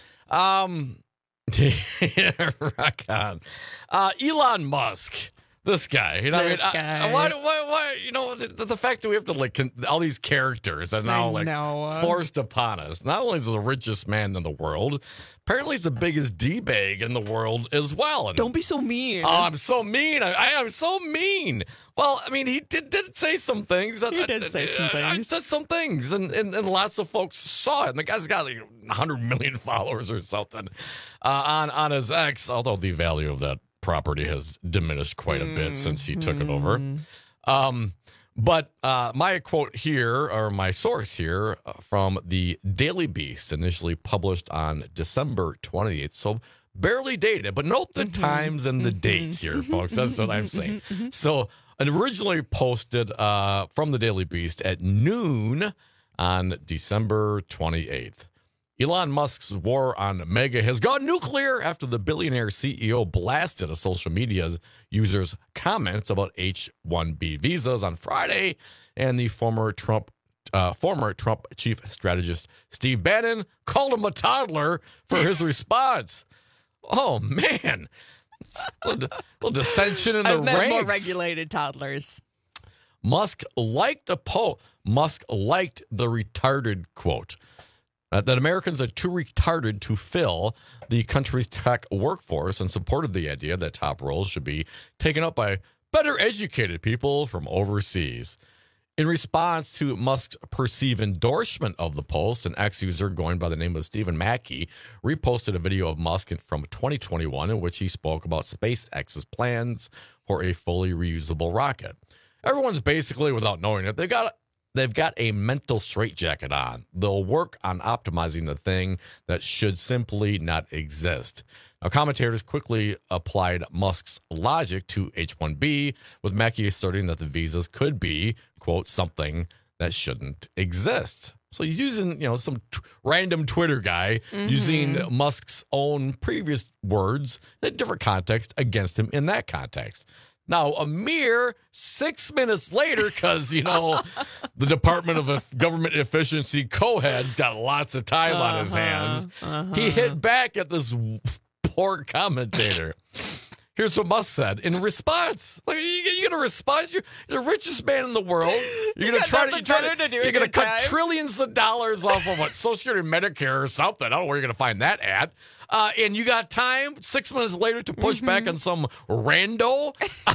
Speaker 17: Yeah, rock on. Elon Musk. This guy, you know,
Speaker 18: This guy.
Speaker 17: Why, you know, the fact that we have to like all these characters are now like forced upon us. Not only is he the richest man in the world, apparently he's the biggest D-bag in the world as well. And,
Speaker 18: Don't be so mean.
Speaker 17: Oh, I'm so mean. I am so mean. Well, I mean, he did say some things.
Speaker 18: He did say some things.
Speaker 17: Said some things, and lots of folks saw it. And the guy's got like 100 million followers or something on his X, although the value of that property has diminished quite a bit since he took it over. But my quote here, or my source here, from the Daily Beast, initially published on December 28th. So barely dated, but note the times and the dates here, folks. That's what I'm saying. So originally posted from the Daily Beast at noon on December 28th. Elon Musk's war on Mega has gone nuclear after the billionaire CEO blasted a social media user's comments about H-1B visas on Friday, and the former Trump chief strategist Steve Bannon called him a toddler for his response. Oh man, a little dissension in the ranks.
Speaker 18: I've met more regulated toddlers.
Speaker 17: Musk liked the retarded quote. That Americans are too retarded to fill the country's tech workforce, and supported the idea that top roles should be taken up by better educated people from overseas. In response to Musk's perceived endorsement of the post, an ex-user going by the name of Stephen Mackey reposted a video of Musk from 2021 in which he spoke about SpaceX's plans for a fully reusable rocket. Everyone's basically, without knowing it, they've got a mental straitjacket on. They'll work on optimizing the thing that should simply not exist. Now, commentators quickly applied Musk's logic to H-1B, with Mackey asserting that the visas could be, quote, something that shouldn't exist. So using, some random Twitter guy using Musk's own previous words in a different context against him in that context. Now, a mere 6 minutes later, because, the Department of Government Efficiency co-head's got lots of time on his hands, he hit back at this poor commentator. Here's what Musk said in response. Like, you're going to respond? You're the richest man in the world. You're going to you're going to cut trillions of dollars off of Social Security, Medicare, or something. I don't know where you're going to find that at. And you got time 6 minutes later to push back on some rando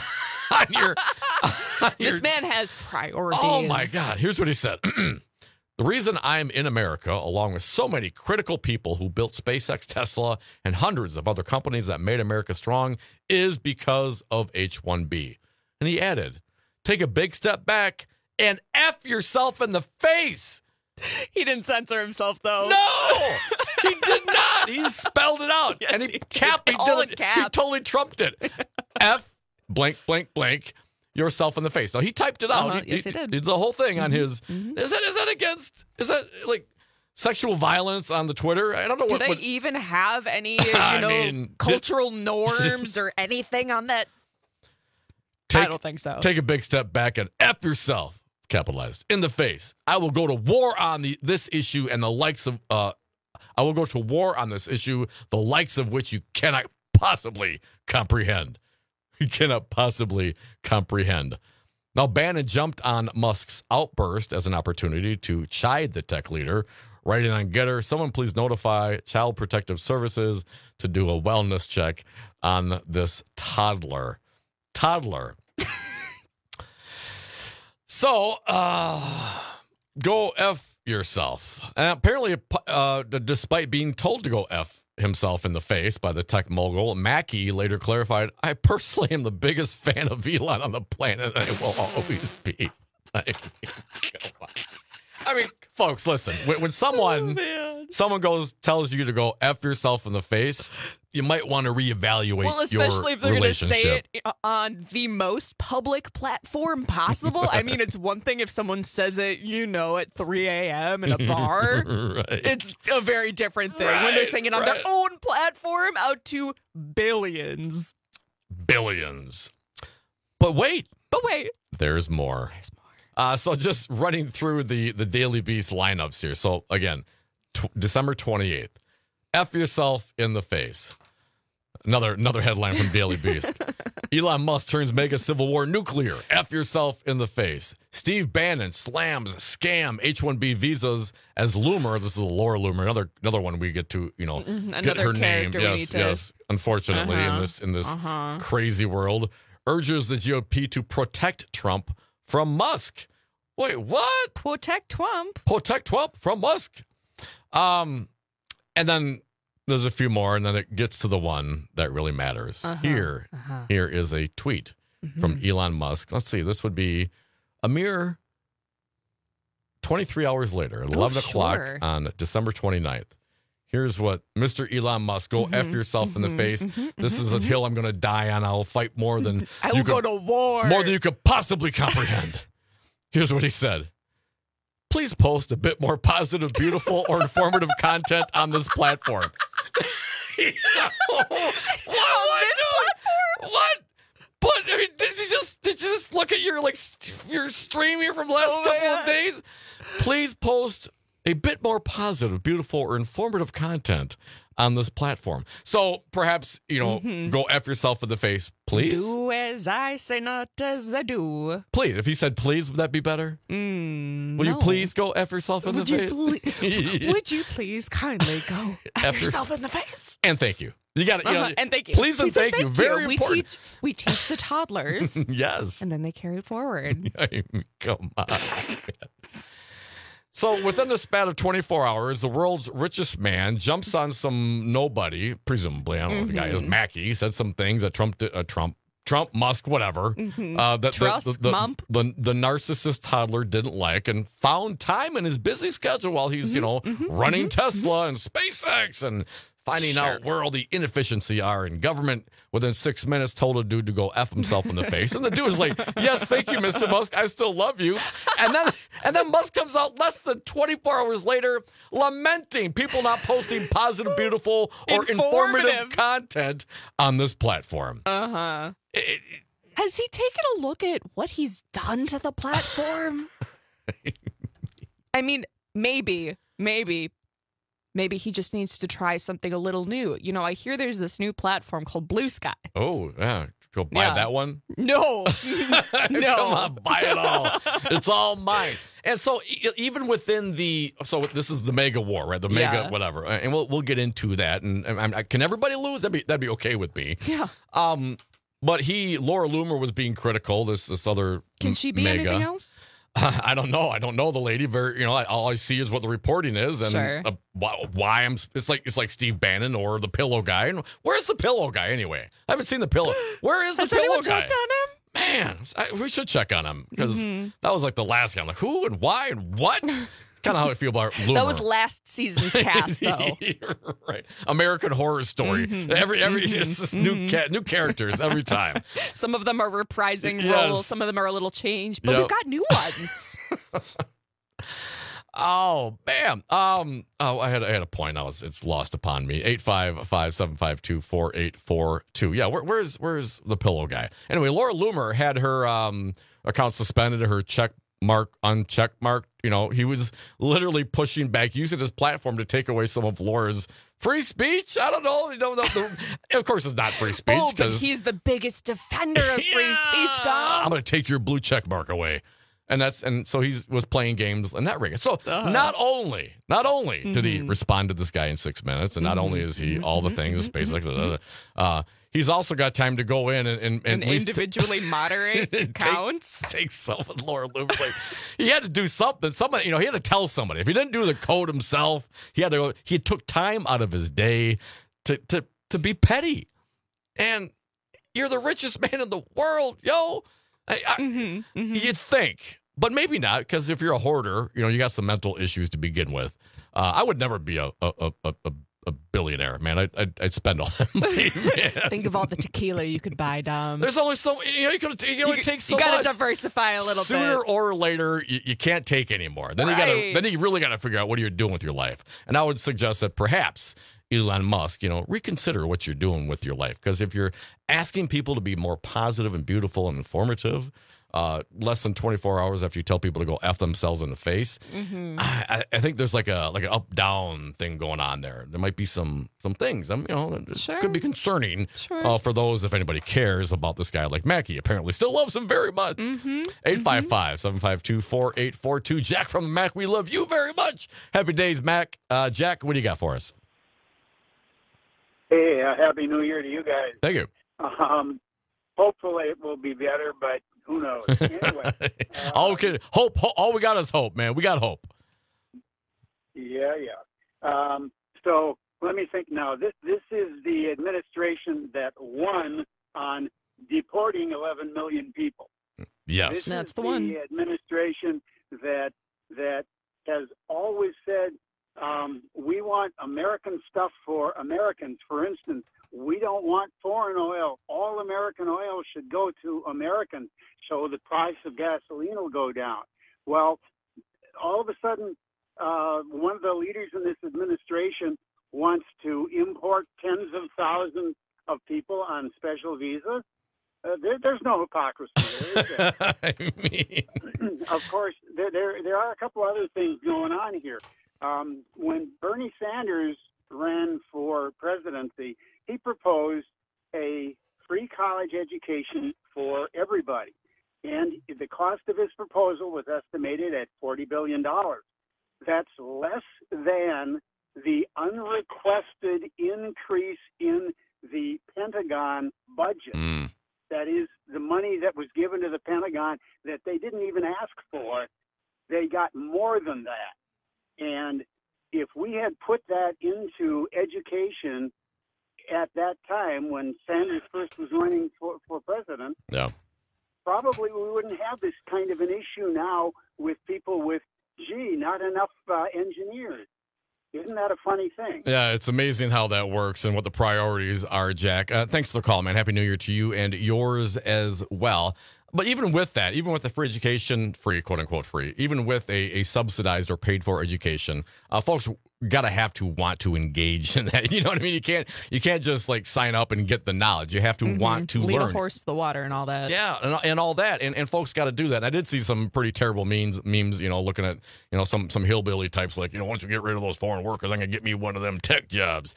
Speaker 18: This man has priorities.
Speaker 17: Oh my God. Here's what he said. The reason I'm in America, along with so many critical people who built SpaceX, Tesla, and hundreds of other companies that made America strong, is because of H-1B. And he added, take a big step back and F yourself in the face.
Speaker 18: He didn't censor himself, though.
Speaker 17: No, he did not. He spelled it out.
Speaker 18: Yes,
Speaker 17: and
Speaker 18: he
Speaker 17: he totally trumped it. F blank, blank, blank. Yourself in the face. Now, he typed it out.
Speaker 18: Yes, he did.
Speaker 17: Did the whole thing on his. Is that like sexual violence on the Twitter? I don't know.
Speaker 18: Do they even have any, cultural norms or anything on that? I don't think so.
Speaker 17: Take a big step back and F yourself, capitalized, in the face. I will go to war on this issue and the likes of. I will go to war on this issue, the likes of which you cannot possibly comprehend. You cannot possibly comprehend. Now, Bannon jumped on Musk's outburst as an opportunity to chide the tech leader, writing on Getter, someone please notify Child Protective Services to do a wellness check on this toddler. So, go F yourself. And apparently, despite being told to go F himself in the face by the tech mogul, Mackey later clarified, I personally am the biggest fan of Elon on the planet, and I will always be. I mean, folks, listen. When someone tells you to go F yourself in the face, you might want to reevaluate
Speaker 18: well, especially if they're going to say it on the most public platform possible. I mean, it's one thing if someone says it, at 3 a.m. in a bar.
Speaker 17: Right.
Speaker 18: It's a very different thing when they're saying it on their own platform out to billions.
Speaker 17: Billions. But wait. There's more. So just running through the Daily Beast lineups here. So again, December 28th. F yourself in the face. Another headline from Daily Beast. Elon Musk turns mega civil war nuclear. F yourself in the face. Steve Bannon slams scam H-1B visas as Loomer. This is Laura Loomer, another one we get to, get her name. Yes. Unfortunately, in this crazy world, urges the GOP to protect Trump from Musk. Wait, what?
Speaker 18: Protect Trump
Speaker 17: from Musk. And then there's a few more, and then it gets to the one that really matters. Here is a tweet from Elon Musk. Let's see. This would be a mere 23 hours later, at 11 o'clock on December 29th. Here's what Mr. Elon Musk, go F yourself in the face. This is a hill I'm going to die on. I'll fight more than
Speaker 18: I will go to war.
Speaker 17: More than you could possibly comprehend. Here's what he said. Please post a bit more positive, beautiful, or informative content on this platform.
Speaker 18: On this platform?
Speaker 17: What? But I mean, did you just look at your stream here from the last couple of days? Please post a bit more positive, beautiful, or informative content on this platform. So perhaps, go F yourself in the face, please.
Speaker 18: Do as I say, not as I do.
Speaker 17: Please. If you said please, would that be better? Will you please go F yourself in the face?
Speaker 18: Would you please kindly go F yourself in the face?
Speaker 17: And thank you. You got it.
Speaker 18: And thank you.
Speaker 17: Please and thank you. Very important.
Speaker 18: We teach the toddlers.
Speaker 17: Yes.
Speaker 18: And then they carry it forward.
Speaker 17: Come on. So within the span of 24 hours, the world's richest man jumps on some nobody, presumably. I don't know if the guy is Mackey. He said some things that Trump, Musk, whatever. That the narcissist toddler didn't like, and found time in his busy schedule while he's, running Tesla and SpaceX and finding out where all the inefficiency are in government. Within 6 minutes, told a dude to go F himself in the face. And the dude was like, yes, thank you, Mr. Musk. I still love you. And then Musk comes out less than 24 hours later lamenting people not posting positive, beautiful, or informative content on this platform.
Speaker 18: Has he taken a look at what he's done to the platform? I mean, maybe he just needs to try something a little new. I hear there's this new platform called Blue Sky.
Speaker 17: Oh, yeah. Go buy that one?
Speaker 18: No. No.
Speaker 17: Come on, buy it all. It's all mine. And so even within so this is the mega war, right? The mega whatever. And we'll get into that. And can everybody lose? That'd be okay with me.
Speaker 18: Yeah.
Speaker 17: But Laura Loomer was being critical. This other
Speaker 18: Can she be
Speaker 17: mega.
Speaker 18: anything else?
Speaker 17: I don't know. I don't know the lady. All I see is what the reporting is, and why it's like Steve Bannon or the Pillow Guy. And where's the Pillow Guy anyway? I haven't seen the Pillow. Where is the Pillow Guy?
Speaker 18: Checked on him?
Speaker 17: Man, we should check on him because that was like the last guy. I'm like, who and why and what? Kind of how I feel about Loomer.
Speaker 18: That was last season's cast, though.
Speaker 17: Right. American Horror Story. Every it's just new characters every time.
Speaker 18: Some of them are reprising roles. Some of them are a little changed, but we've got new ones.
Speaker 17: Oh, man. I had a point. It's lost upon me. 855-752-4842. Yeah, where's the Pillow Guy? Anyway, Laura Loomer had her account suspended, her uncheck mark. He was literally pushing back, using his platform to take away some of Laura's free speech. I don't know. Of course, it's not free speech.
Speaker 18: Oh, but he's the biggest defender of free speech, Dom.
Speaker 17: I'm going to take your blue check mark away. And so he was playing games in that ring. So not only did he respond to this guy in 6 minutes, and not only is he all the things, SpaceX, he's also got time to go in and at least
Speaker 18: individually moderate accounts.
Speaker 17: Take some of Laura Loomer. He had to do something. Somebody, he had to tell somebody. If he didn't do the code himself, he took time out of his day to be petty. And you're the richest man in the world, yo. You'd think But maybe not, because if you're a hoarder, you got some mental issues to begin with. I would never be a billionaire, man. I'd spend all that money, man.
Speaker 18: Think of all the tequila you could buy, Dom.
Speaker 17: There's only so you can only take so much.
Speaker 18: You got to diversify a little
Speaker 17: Sooner
Speaker 18: bit.
Speaker 17: or later, you can't take anymore. Then you really got to figure out what you're doing with your life. And I would suggest that perhaps Elon Musk, reconsider what you're doing with your life. Because if you're asking people to be more positive and beautiful and informative, less than 24 hours after you tell people to go F themselves in the face, I think there's like an up-down thing going on there. There might be some things, that could be concerning for those, if anybody cares about this guy like Mackey. Apparently still loves him very much. 855-752-4842. Jack from the Mac, we love you very much. Happy days, Mac. Jack, what do you got for us?
Speaker 3: Hey, Happy New Year to you guys.
Speaker 17: Thank you.
Speaker 3: Hopefully it will be better, but who knows? Anyway.
Speaker 17: Okay. Hope. All we got is hope, man. We got hope.
Speaker 3: Yeah. So let me think now. This is the administration that won on deporting 11 million people.
Speaker 17: Yes.
Speaker 3: That's the one. The administration that has always said, we want American stuff for Americans. For instance, we don't want foreign oil. All American oil should go to Americans, so the price of gasoline will go down. Well, all of a sudden, one of the leaders in this administration wants to import tens of thousands of people on special visas. There's no hypocrisy there, is there?
Speaker 17: I mean,
Speaker 3: of course, there are a couple other things going on here. When Bernie Sanders ran for presidency, he proposed a free college education for everybody. And the cost of his proposal was estimated at $40 billion. That's less than the unrequested increase in the Pentagon budget. That is the money that was given to the Pentagon that they didn't even ask for. They got more than that. And if we had put that into education at that time when Sanders first was running for president, probably we wouldn't have this kind of an issue now with people with, not enough engineers. Isn't that a funny thing?
Speaker 17: Yeah, it's amazing how that works and what the priorities are, Jack. Thanks for the call, man. Happy New Year to you and yours as well. But even with that, even with the free education, free, quote unquote free, even with a subsidized or paid for education, folks have to want to engage in that. You know what I mean? You can't just like sign up and get the knowledge. You have to want to
Speaker 18: lead
Speaker 17: learn.
Speaker 18: A horse to the water and all that.
Speaker 17: Yeah, and all that, and folks got to do that. And I did see some pretty terrible memes. Looking at some hillbilly types like, once you get rid of those foreign workers, I'm gonna get me one of them tech jobs.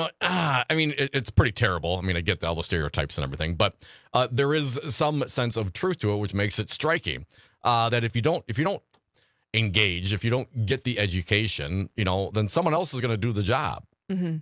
Speaker 17: It's pretty terrible. I mean, I get all the stereotypes and everything, but there is some sense of truth to it, which makes it striking. That if you don't engage, if you don't get the education, then someone else is going to do the job. And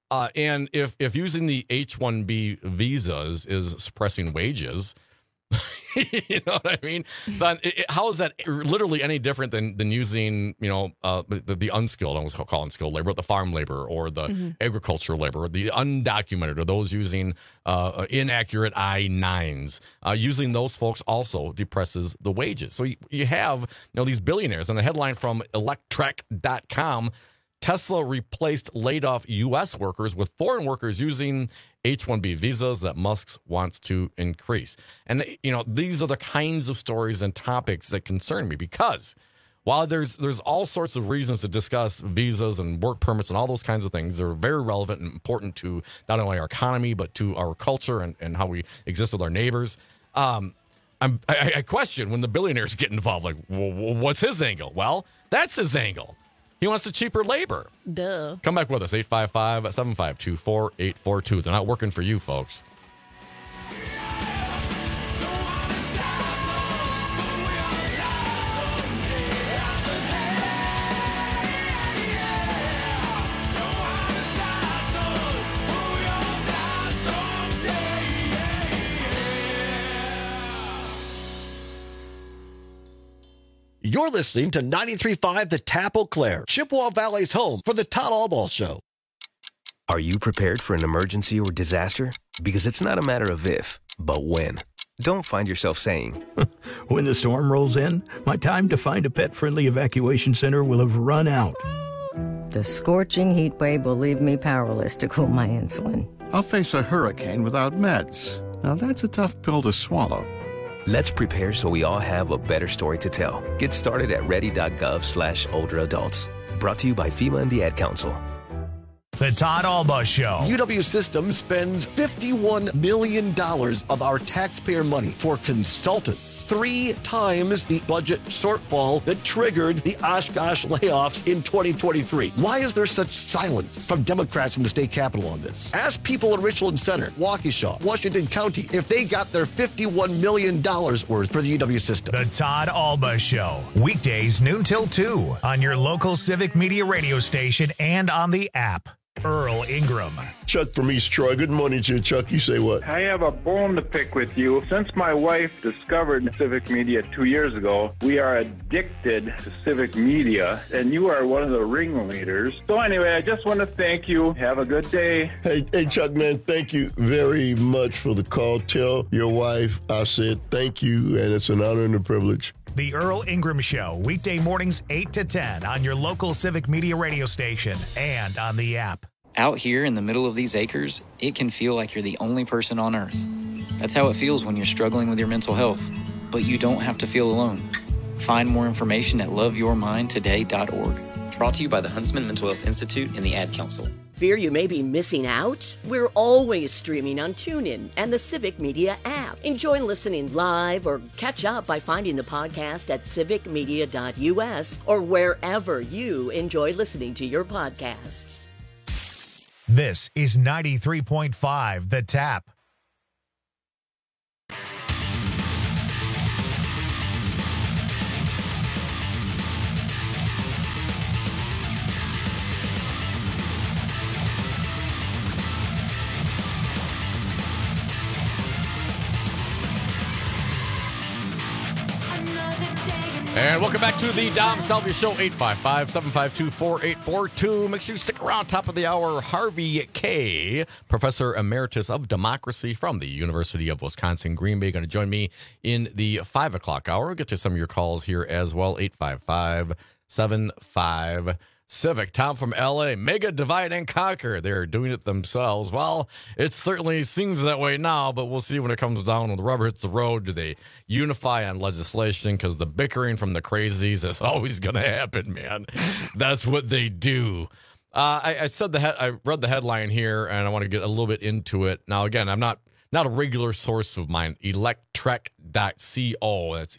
Speaker 17: if using the H-1B visas is suppressing wages, you know what I mean? Then how is that literally any different than using, the unskilled, I almost call unskilled labor, the farm labor or the agricultural labor, or the undocumented, or those using inaccurate I-9s? Using those folks also depresses the wages. So you have these billionaires. And a headline from Electrek.com, Tesla replaced laid-off U.S. workers with foreign workers using H-1B visas that Musk wants to increase. And, these are the kinds of stories and topics that concern me, because while there's all sorts of reasons to discuss visas and work permits and all those kinds of things, they're very relevant and important to not only our economy, but to our culture and how we exist with our neighbors. I question when the billionaires get involved, like, what's his angle? Well, that's his angle. He wants the cheaper labor.
Speaker 18: Duh.
Speaker 17: Come back with us, 855-752-4842. They're not working for you, folks.
Speaker 19: You're listening to 93.5 The Tap Eau Claire, Chippewa Valley's home for the Todd Albaugh Show.
Speaker 4: Are you prepared for an emergency or disaster? Because it's not a matter of if, but when. Don't find yourself saying,
Speaker 5: when the storm rolls in, my time to find a pet-friendly evacuation center will have run out.
Speaker 6: The scorching heat wave will leave me powerless to cool my insulin.
Speaker 7: I'll face a hurricane without meds. Now that's a tough pill to swallow.
Speaker 4: Let's prepare so we all have a better story to tell. Get started at ready.gov/older adults. Brought to you by FEMA and the Ad Council.
Speaker 1: The Todd Alba Show.
Speaker 19: UW Systems spends $51 million of our taxpayer money for consultants. 3 times the budget shortfall that triggered the Oshkosh layoffs in 2023. Why is there such silence from Democrats in the state capitol on this? Ask people in Richland Center, Waukesha, Washington County if they got their $51 million worth for the UW system.
Speaker 1: The Todd Alba Show. Weekdays noon till 2 on your local Civic Media radio station and on the app. Earl Ingram.
Speaker 20: Chuck from East Troy. Good morning to you, Chuck. You say what?
Speaker 21: I have a bone to pick with you. Since my wife discovered Civic Media 2 years ago, we are addicted to Civic Media, and you are one of the ringleaders. So anyway, I just want to thank you. Have a good day.
Speaker 20: Hey, Chuck, man, thank you very much for the call. Tell your wife I said thank you, and it's an honor and a privilege.
Speaker 1: The Earl Ingram Show, weekday mornings 8 to 10 on your local Civic Media radio station and on the app.
Speaker 8: Out here in the middle of these acres, it can feel like you're the only person on earth. That's how it feels when you're struggling with your mental health. But you don't have to feel alone. Find more information at loveyourmindtoday.org. Brought to you by the Huntsman Mental Health Institute and the Ad Council.
Speaker 26: Fear you may be missing out? We're always streaming on TuneIn and the Civic Media app. Enjoy listening live or catch up by finding the podcast at civicmedia.us or wherever you enjoy listening to your podcasts.
Speaker 1: This is 93.5 The Tap.
Speaker 17: And welcome back to the Dom Salvia Show, 855-752-4842. Make sure you stick around. Top of the hour, Harvey Kaye, Professor Emeritus of Democracy from the University of Wisconsin-Green Bay, going to join me in the 5 o'clock hour. We'll get to some of your calls here as well, 855-75 Civic. Tom from LA, mega divide and conquer. They're doing it themselves. Well, it certainly seems that way now, but we'll see when it comes down when the rubber hits the road. Do they unify on legislation? Because the bickering from the crazies is always going to happen, man. That's what they do. I read the headline here, and I want to get a little bit into it. Now, again, I'm not a regular source of mine. Electrek.co. That's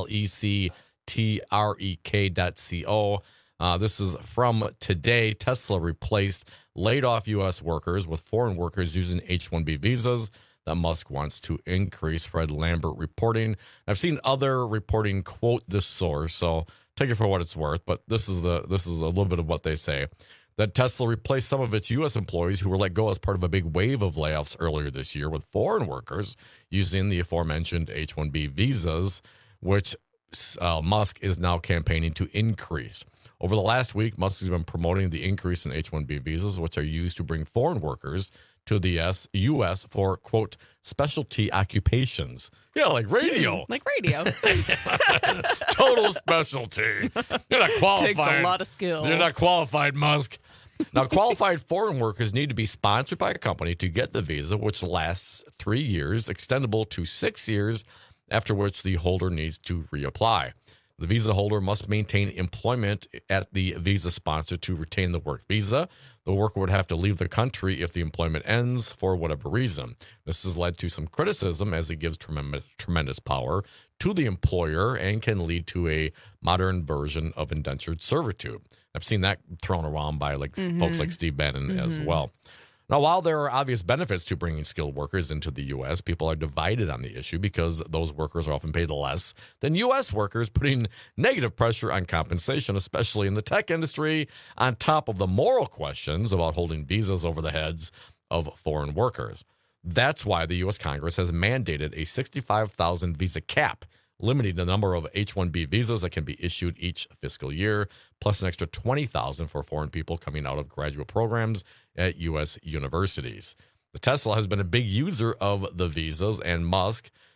Speaker 17: ELECTREK.co. This is from today. Tesla replaced laid off U.S. workers with foreign workers using H-1B visas that Musk wants to increase. Fred Lambert reporting. I've seen other reporting quote this source, so take it for what it's worth. But this is a little bit of what they say. That Tesla replaced some of its U.S. employees who were let go as part of a big wave of layoffs earlier this year with foreign workers using the aforementioned H-1B visas, which Musk is now campaigning to increase. Over the last week, Musk has been promoting the increase in H-1B visas, which are used to bring foreign workers to the U.S. for, quote, specialty occupations. Yeah, like radio.
Speaker 18: Like radio.
Speaker 17: Total specialty. You're not qualified.
Speaker 18: Takes a lot of skill.
Speaker 17: You're not qualified, Musk. Now, qualified foreign workers need to be sponsored by a company to get the visa, which lasts 3 years, extendable to 6 years, after which the holder needs to reapply. The visa holder must maintain employment at the visa sponsor to retain the work visa. The worker would have to leave the country if the employment ends for whatever reason. This has led to some criticism as it gives tremendous power to the employer and can lead to a modern version of indentured servitude. I've seen that thrown around by folks like Steve Bannon as well. Now, while there are obvious benefits to bringing skilled workers into the U.S., people are divided on the issue because those workers are often paid less than U.S. workers, putting negative pressure on compensation, especially in the tech industry, on top of the moral questions about holding visas over the heads of foreign workers. That's why the U.S. Congress has mandated a 65,000 visa cap, limiting the number of H-1B visas that can be issued each fiscal year, plus an extra 20,000 for foreign people coming out of graduate programs at U.S. universities. The Tesla has been a big user of the visas, and Musk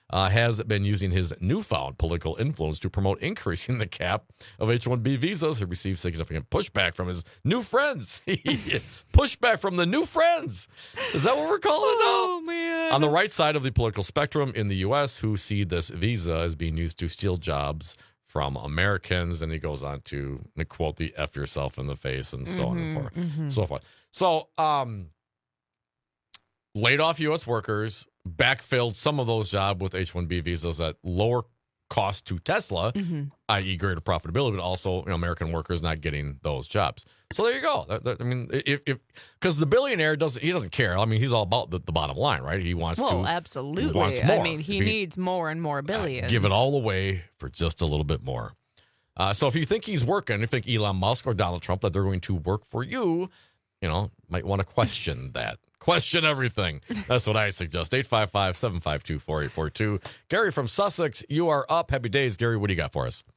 Speaker 17: has been using his newfound political influence to promote increasing the cap of H-1B visas. He received significant pushback from his new friends. Pushback from the new friends. Is that what we're calling it now?
Speaker 18: Oh, man.
Speaker 17: On the right side of the political spectrum in the U.S., who see this visa as being used to steal jobs from Americans. And he goes on to quote the F yourself in the face and so on and so forth. So, laid off U.S. workers, backfilled some of those jobs with H-1B visas at lower cost to Tesla, i.e. greater profitability, but also American workers not getting those jobs. So there you go. I mean, if because the billionaire doesn't care. I mean, he's all about the bottom line, right? He wants to.
Speaker 18: Well, absolutely.
Speaker 17: He wants more.
Speaker 18: I mean, he needs more and more billions.
Speaker 17: Give it all away for just a little bit more. So if you think he's working, if you think Elon Musk or Donald Trump that they're going to work for you, might want to question that. Question everything. That's what I suggest. 855-752-4842. Gary from Sussex, you are up. Happy days. Gary, what do you got for us?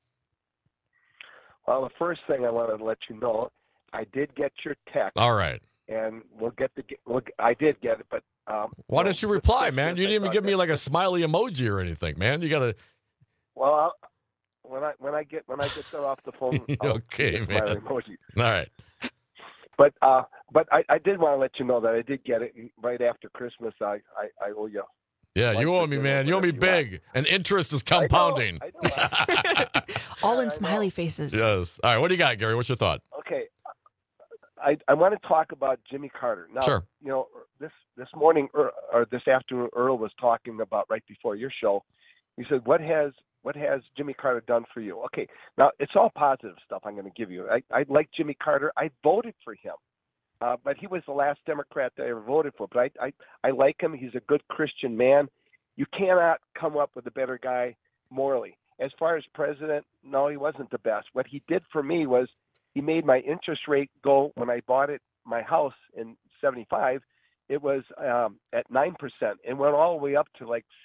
Speaker 9: Well, the first thing I wanted to let you know, I did get your text.
Speaker 17: All right.
Speaker 9: And I did get it, but
Speaker 17: why didn't you reply, man? You didn't even give me like a smiley emoji or anything, man. You gotta.
Speaker 9: Well, when I get that off the phone,
Speaker 17: okay, man.
Speaker 9: Smiley emoji.
Speaker 17: All right.
Speaker 9: But I did want to let you know that I did get it right after Christmas. I owe you.
Speaker 17: Yeah, you owe me, man. You owe me big. And interest is compounding.
Speaker 9: I know.
Speaker 18: All in smiley faces.
Speaker 17: Yes. All right, what do you got, Gary? What's your thought?
Speaker 9: Okay. I want to talk about Jimmy Carter. Now,
Speaker 17: sure.
Speaker 9: This morning or this afternoon, Earl was talking about right before your show. He said, what has Jimmy Carter done for you? Okay, now it's all positive stuff I'm going to give you. I like Jimmy Carter. I voted for him. But he was the last Democrat that I ever voted for. But I like him. He's a good Christian man. You cannot come up with a better guy morally. As far as president, no, he wasn't the best. What he did for me was he made my interest rate go. When I bought my house in 75, it was at 9% and went all the way up to like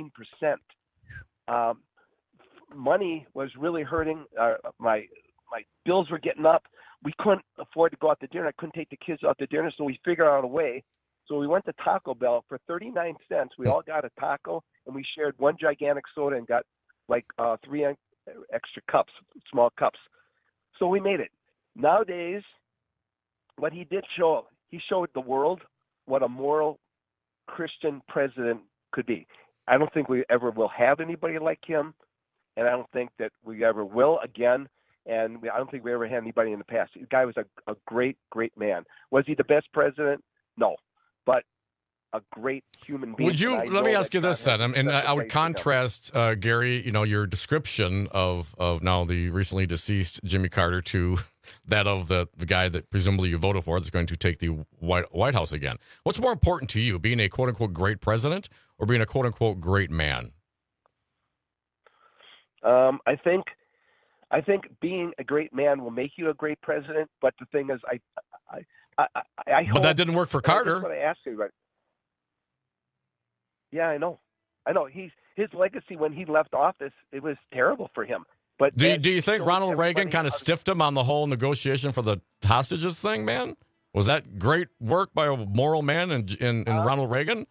Speaker 9: 16%. Money was really hurting. My bills were getting up. We couldn't afford to go out to dinner. I couldn't take the kids out to dinner, so we figured out a way. So we went to Taco Bell for 39 cents. We all got a taco, and we shared one gigantic soda and got like 3 extra cups, small cups. So we made it. Nowadays, what he did he showed the world what a moral Christian president could be. I don't think we ever will have anybody like him, and I don't think that we ever will again. And I don't think we ever had anybody in the past. The guy was a great, great man. Was he the best president? No. But a great human being.
Speaker 17: Let me ask you this then. And I would contrast, Gary, your description of now the recently deceased Jimmy Carter to that of the guy that presumably you voted for that's going to take the White House again. What's more important to you, being a quote-unquote great president or being a quote-unquote great man?
Speaker 9: I think being a great man will make you a great president. But the thing is, I hope.
Speaker 17: But that didn't work for Carter.
Speaker 9: That's what I asked you about. Yeah, I know. His legacy when he left office, it was terrible for him. But
Speaker 17: do you think Ronald Reagan kind of stiffed him on the whole negotiation for the hostages thing, man? Was that great work by a moral man in Ronald Reagan?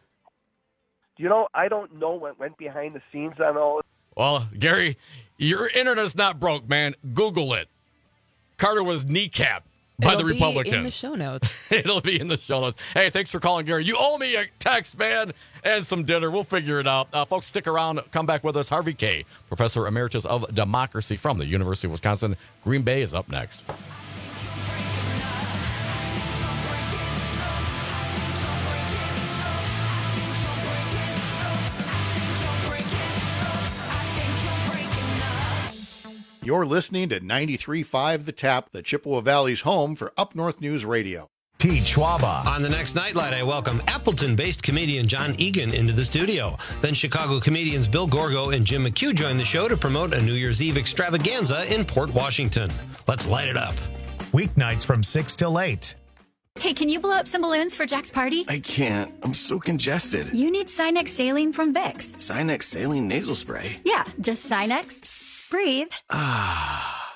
Speaker 9: I don't know what went behind the scenes on all.
Speaker 17: Well, Gary, your internet's not broke, man. Google it. Carter was kneecapped by the Republicans.
Speaker 18: It'll be in the show notes.
Speaker 17: It'll be in the show notes. Hey, thanks for calling, Gary. You owe me a text, man, and some dinner. We'll figure it out. Folks, stick around. Come back with us. Harvey Kaye, Professor Emeritus of Democracy from the University of Wisconsin. Green Bay is up next.
Speaker 10: You're listening to 93.5 The Tap, the Chippewa Valley's home for Up North News Radio.
Speaker 1: Pete Schwaba.
Speaker 27: On the next Nightlight, I welcome Appleton-based comedian John Egan into the studio. Then Chicago comedians Bill Gorgo and Jim McHugh join the show to promote a New Year's Eve extravaganza in Port Washington. Let's light it up.
Speaker 1: Weeknights from 6 till 8.
Speaker 14: Hey, can you blow up some balloons for Jack's party?
Speaker 15: I can't. I'm so congested.
Speaker 14: You need Sinex Saline from Vicks.
Speaker 15: Sinex Saline nasal spray?
Speaker 14: Yeah, just Sinex. Breathe.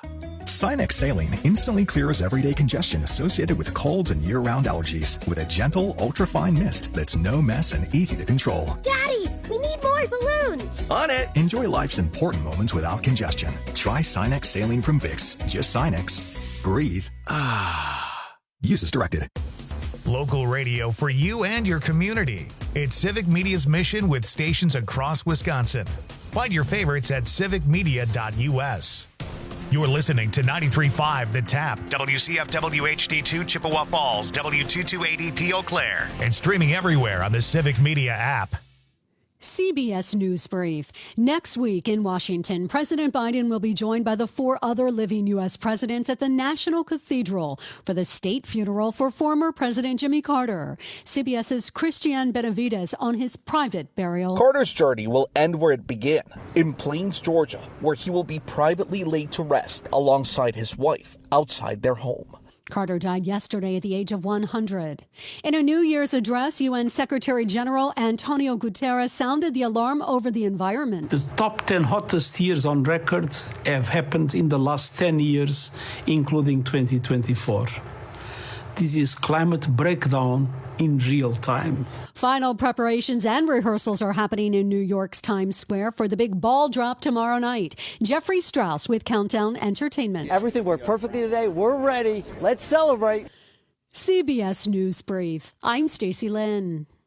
Speaker 2: Sinex Saline instantly clears everyday congestion associated with colds and year-round allergies with a gentle, ultra-fine mist that's no mess and easy to control.
Speaker 11: Daddy, we need more balloons.
Speaker 2: On it! Enjoy life's important moments without congestion. Try Sinex Saline from Vicks. Just Sinex. Breathe. Use as directed.
Speaker 1: Local radio for you and your community. It's Civic Media's mission with stations across Wisconsin. Find your favorites at civicmedia.us. You're listening to 93.5 The Tap, WCFW HD2 Chippewa Falls, W228EP Eau Claire, and streaming everywhere on the Civic Media app.
Speaker 12: CBS News Brief. Next week in Washington, President Biden will be joined by the 4 other living U.S. presidents at the National Cathedral for the state funeral for former President Jimmy Carter. CBS's Christian Benavides on his private burial.
Speaker 22: Carter's journey will end where it began, in Plains, Georgia, where he will be privately laid to rest alongside his wife outside their home.
Speaker 12: Carter died yesterday at the age of 100. In a New Year's address, UN Secretary General Antonio Guterres sounded the alarm over the environment.
Speaker 23: The top 10 hottest years on record have happened in the last 10 years, including 2024. This is climate breakdown in real time.
Speaker 12: Final preparations and rehearsals are happening in New York's Times Square for the big ball drop tomorrow night. Jeffrey Strauss with Countdown Entertainment.
Speaker 24: Everything worked perfectly today. We're ready. Let's celebrate.
Speaker 12: CBS News Brief. I'm Stacey Lynn.